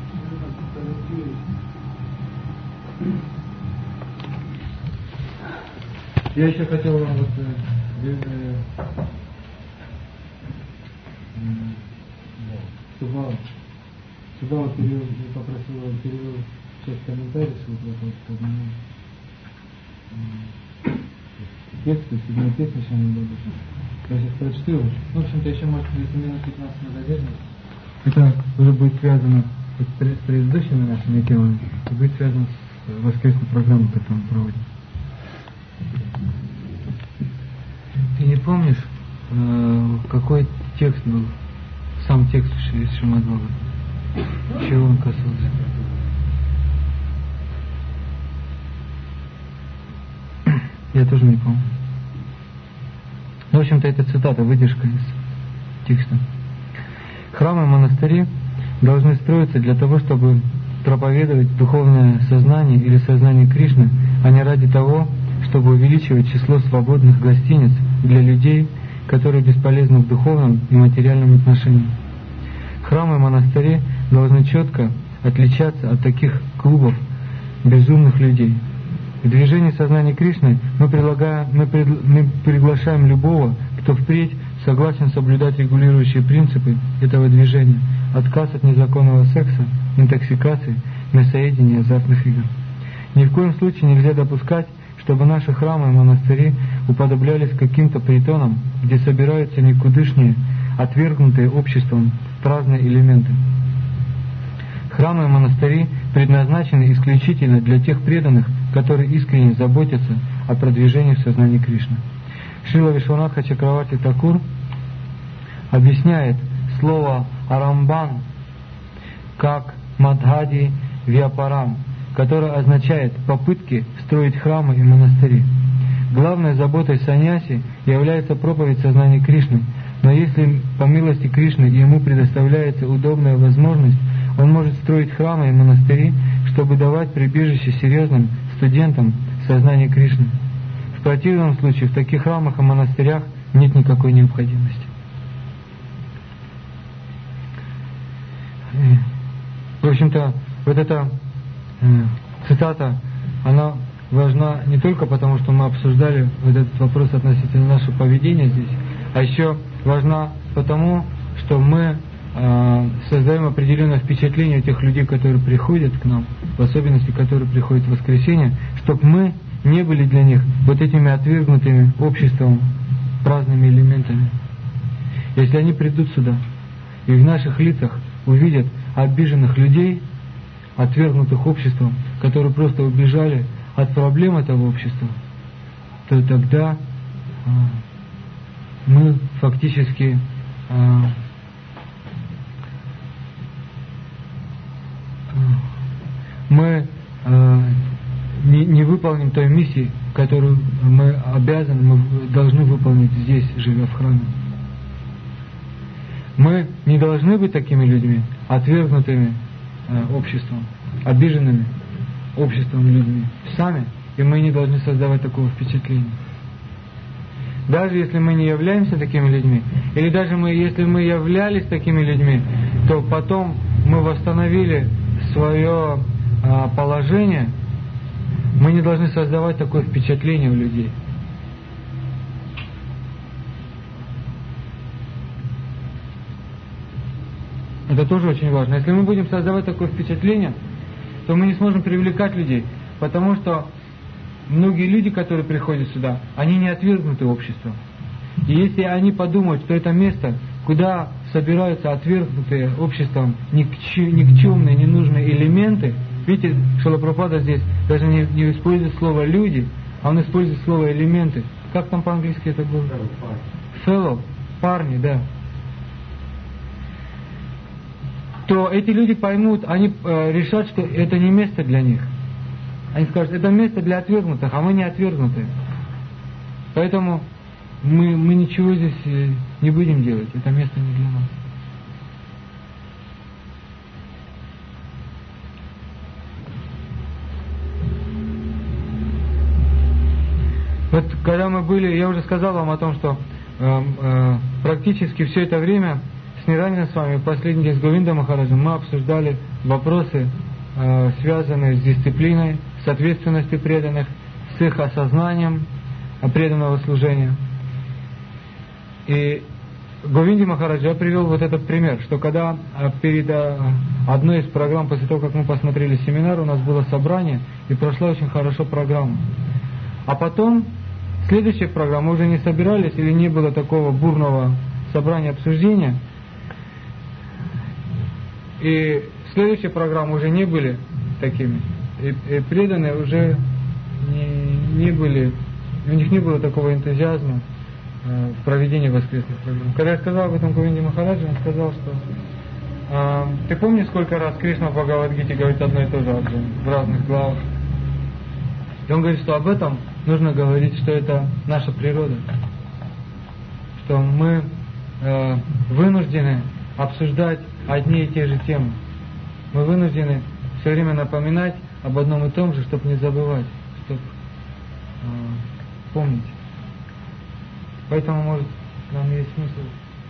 Я еще хотел вам вот Субава попросил перевел часть комментариев с вопросом текста, 7 текст начальный был. Я сейчас прочту. В общем-то, еще может быть минут 15 мы задержимся. Это уже будет связано с предыдущими нашими темами, и будет связано с воскресной программой, которую мы проводим. Ты не помнишь, какой текст был, сам текст из Шримад-Бхагаватам? Чего он касался? Я тоже не помню. Ну, в общем-то, это цитата, выдержка из текста. Храмы и монастыри должны строиться для того, чтобы проповедовать духовное сознание или сознание Кришны, а не ради того, чтобы увеличивать число свободных гостиниц для людей, которые бесполезны в духовном и материальном отношении. Храмы и монастыри должны четко отличаться от таких клубов безумных людей. В движении сознания Кришны мы приглашаем любого, кто впредь согласен соблюдать регулирующие принципы этого движения, отказ от незаконного секса, интоксикации, мясоедения и азартных игр. Ни в коем случае нельзя допускать, чтобы наши храмы и монастыри уподоблялись каким-то притонам, где собираются никудышние, отвергнутые обществом праздные элементы. Храмы и монастыри предназначены исключительно для тех преданных, которые искренне заботятся о продвижении в сознании Кришны. Шрила Вишванатха Чакраварти Такур объясняет слово «арамбан» как «мадхади вьяпарам», которое означает попытки строить храмы и монастыри. Главной заботой саньяси является проповедь сознания Кришны, но если по милости Кришны ему предоставляется удобная возможность, он может строить храмы и монастыри, чтобы давать прибежище серьезным студентам сознания Кришны. В противном случае в таких храмах и монастырях нет никакой необходимости. В общем-то, вот эта цитата, она важна не только потому, что мы обсуждали вот этот вопрос относительно нашего поведения здесь, а еще важна потому, что мы создаем определенное впечатление у тех людей, которые приходят к нам, в особенности, которые приходят в воскресенье, чтобы мы не были для них вот этими отвергнутыми обществом праздными элементами. Если они придут сюда и в наших лицах увидят обиженных людей, отвергнутых обществом, которые просто убежали от проблем этого общества, то тогда мы фактически не выполним той миссии, которую мы обязаны, мы должны выполнить здесь, живя в храме. Мы не должны быть такими людьми, отвергнутыми обществом, обиженными обществом людьми сами, и мы не должны создавать такого впечатления. Даже если мы не являемся такими людьми, или даже если мы являлись такими людьми, то потом мы восстановили свое положение, мы не должны создавать такое впечатление у людей. Это тоже очень важно. Если мы будем создавать такое впечатление, то мы не сможем привлекать людей, потому что многие люди, которые приходят сюда, они не отвергнуты обществом. И если они подумают, что это место, куда собираются отвергнутые обществом никчемные, ненужные элементы, видите, Шрила Прабхупада здесь даже не использует слово «люди», а он использует слово «элементы». Как там по-английски это было? Fellow, парни, да. То эти люди поймут, они решат, что это не место для них. Они скажут, это место для отвергнутых, а мы не отвергнутые. Поэтому мы ничего здесь не будем делать, это место не для нас. Вот когда мы были, я уже сказал вам о том, что практически все это время с Ниранджаном с вами, последний день с Говинда Махараджем, мы обсуждали вопросы, связанные с дисциплиной, с ответственностью преданных, с их осознанием преданного служения. И Говинди Махараджа привел вот этот пример, что когда перед одной из программ, после того, как мы посмотрели семинар, у нас было собрание, и прошла очень хорошо программа. А потом, следующая программа, мы уже не собирались, или не было такого бурного собрания обсуждения, и следующие программы уже не были такими, и преданные уже не были, у них не было такого энтузиазма в проведении воскресных программ. Когда я сказал об этом Говинде Махараджи, он сказал, что ты помнишь, сколько раз Кришна в Бхагавад-гите говорит одно и то же Арджуне в разных главах? И он говорит, что об этом нужно говорить, что это наша природа, что мы вынуждены обсуждать одни и те же темы. Мы вынуждены все время напоминать об одном и том же, чтобы не забывать, чтобы помнить. Поэтому, может, нам есть смысл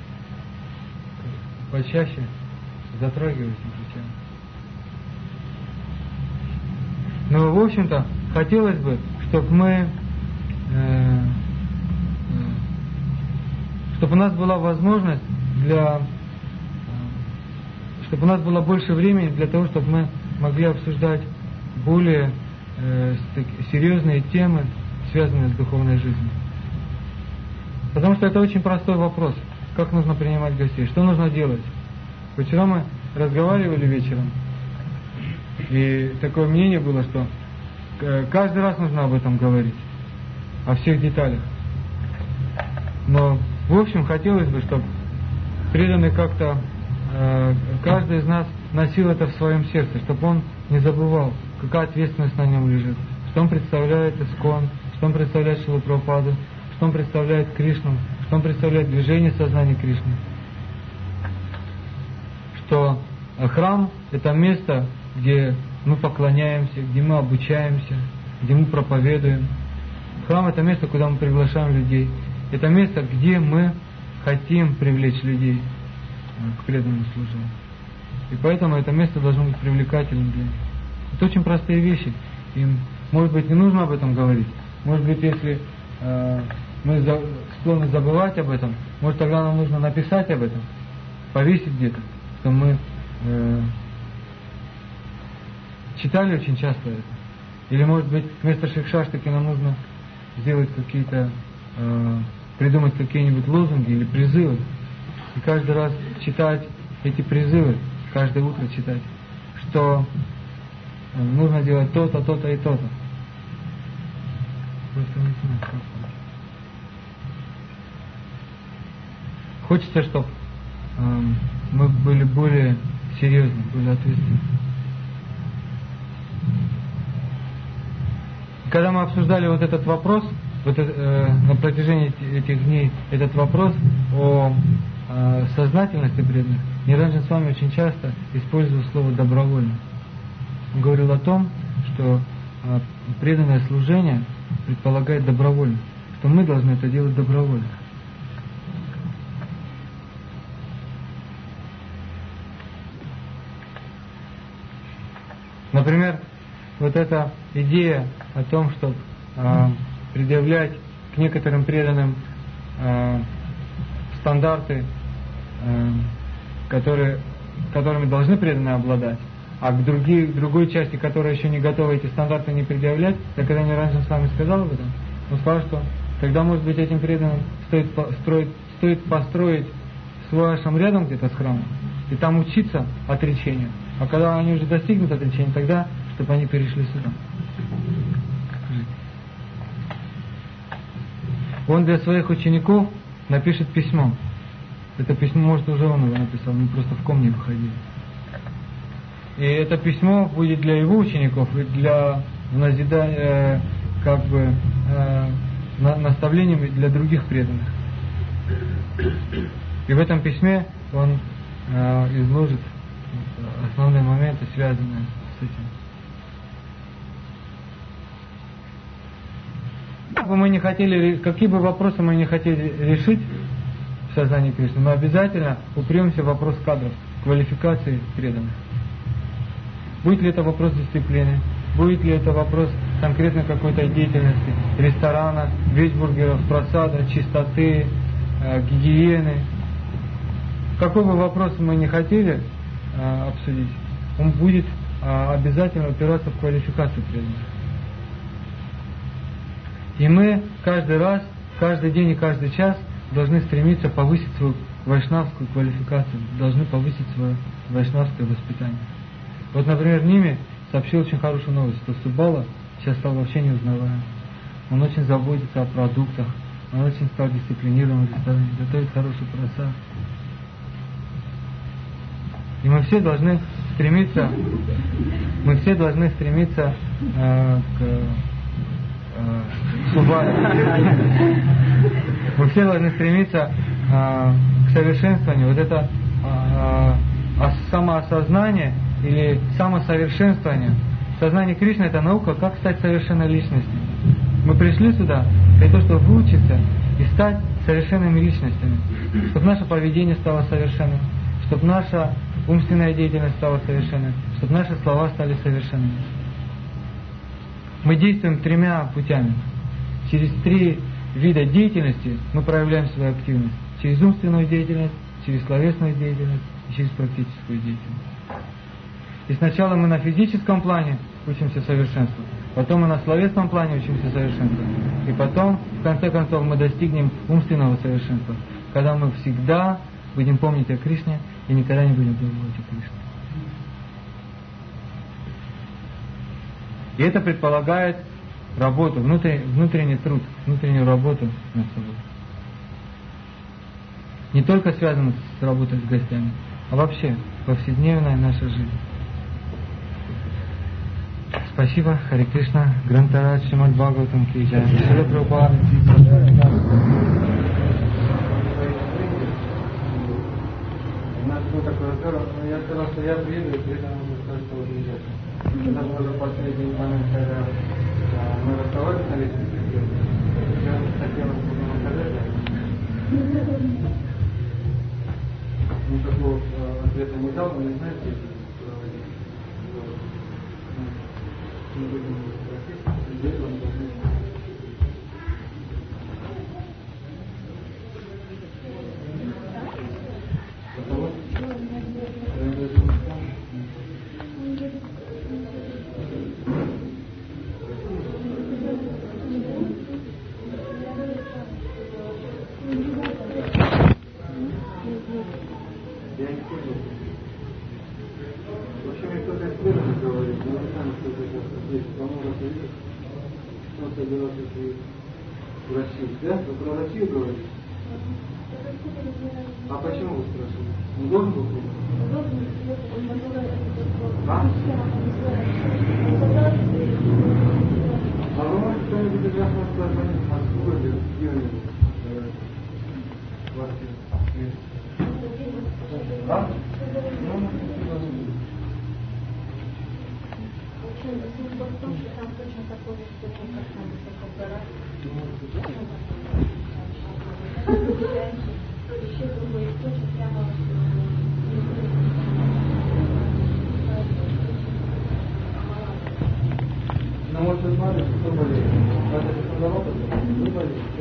почаще затрагивать эту тему. Но, в общем-то, хотелось бы, чтобы мы, чтобы у нас была возможность чтобы у нас было больше времени для того, чтобы мы могли обсуждать более серьезные темы, связанные с духовной жизнью. Потому что это очень простой вопрос. Как нужно принимать гостей? Что нужно делать? Вчера мы разговаривали вечером, и такое мнение было, что каждый раз нужно об этом говорить, о всех деталях. Но, в общем, хотелось бы, чтобы преданный как-то, каждый из нас носил это в своем сердце, чтобы он не забывал, какая ответственность на нем лежит, что он представляет Искон, что он представляет Шрилу Прабхупаду, что он представляет Кришну, что он представляет движение сознания Кришны. Что храм – это место, где мы поклоняемся, где мы обучаемся, где мы проповедуем. Храм – это место, куда мы приглашаем людей. Это место, где мы хотим привлечь людей к преданному служению. И поэтому это место должно быть привлекательным для них. Это очень простые вещи. И, может быть, не нужно об этом говорить. Может быть, если мы склонны забывать об этом, может, тогда нам нужно написать об этом, повесить где-то, что мы читали очень часто это. Или, может быть, вместо шикшаштаки нам нужно сделать какие-то, придумать какие-нибудь лозунги или призывы. И каждый раз читать эти призывы, каждое утро читать, что нужно делать то-то, то-то и то-то. Просто не знаю, как. Хочется, чтобы мы были более серьезны, более ответственны. Когда мы обсуждали вот этот вопрос, на протяжении этих дней, этот вопрос о сознательности преданных, Ниранджан с вами очень часто использовал слово «добровольно». Он говорил о том, что преданное служение предполагает добровольно, что мы должны это делать добровольно. Например, вот эта идея о том, чтобы предъявлять к некоторым преданным стандарты, которыми должны преданные обладать, а к другой части, которая еще не готова эти стандарты не предъявлять, я когда Ниранджан с вами сказал об этом, он сказал, что тогда, может быть, этим преданным стоит построить свой ашрам рядом где-то с храмом, и там учиться отречению. А когда они уже достигнут отречения, тогда, чтобы они перешли сюда. Он для своих учеников напишет письмо. Это письмо, может, уже он его написал, мы просто в ком не выходили. И это письмо будет для его учеников и для назидания, наставлениями для других преданных. И в этом письме он изложит основные моменты, связанные с этим. Какие бы вопросы мы не хотели решить в сознании Кришны, мы обязательно упремся в вопрос кадров, квалификации преданных. Будет ли это вопрос дисциплины, будет ли это вопрос конкретной какой-то деятельности, ресторана, вейсбургеров, просада, чистоты, гигиены. Какой бы вопрос мы не хотели обсудить, он будет обязательно упираться в квалификацию преданных. И мы каждый раз, каждый день и каждый час должны стремиться повысить свою вайшнавскую квалификацию, должны повысить свое вайшнавское воспитание. Вот, например, Ними сообщил очень хорошую новость, что Субала сейчас стал вообще неузнаваем. Он очень заботится о продуктах, он очень стал дисциплинированным в ресторане, готовит хороший просад. И мы все должны стремиться к Субале. Мы все должны стремиться к совершенствованию. Вот это самоосознание или самосовершенствование. Сознание Кришны — это наука, как стать совершенной личностью. Мы пришли сюда для того, чтобы выучиться и стать совершенными личностями, чтобы наше поведение стало совершенным, чтобы наша умственная деятельность стала совершенной, чтобы наши слова стали совершенными. Мы действуем 3 путями. Через 3 вида деятельности мы проявляем свою активность. Через умственную деятельность, через словесную деятельность и через практическую деятельность. И сначала мы на физическом плане учимся совершенству, потом мы на словесном плане учимся совершенству, и потом, в конце концов, мы достигнем умственного совершенства, когда мы всегда будем помнить о Кришне и никогда не будем забывать о Кришне. И это предполагает работу, внутренний труд, внутреннюю работу над собой. Не только связано с работой с гостями, а вообще повседневная наша жизнь. Спасибо, Харе Кришна, Грантарадж, Шримад Бхагаватам ки джай. Шрила Прабхупада. У нас был такой разговор, но я сказал, что я приеду, и при этом можно сказать, что уезжать. Это был последний момент, когда мы расставались на лестнице, я хотел сказать, никакого ответа не дал, но не знаете, мы будем просить, здесь вам должны. Да? Вы про Россию говорите? А почему вы спрашиваете? Он должен был приехать? А? А вы можете что-нибудь из вас позвонить в Москву или где-нибудь? А? В том, что там точно такой же, как там высоко гора. Еще другой источник прямо. Ну, может, смотрите, кто болеет? Надо, что народу, вы болеете.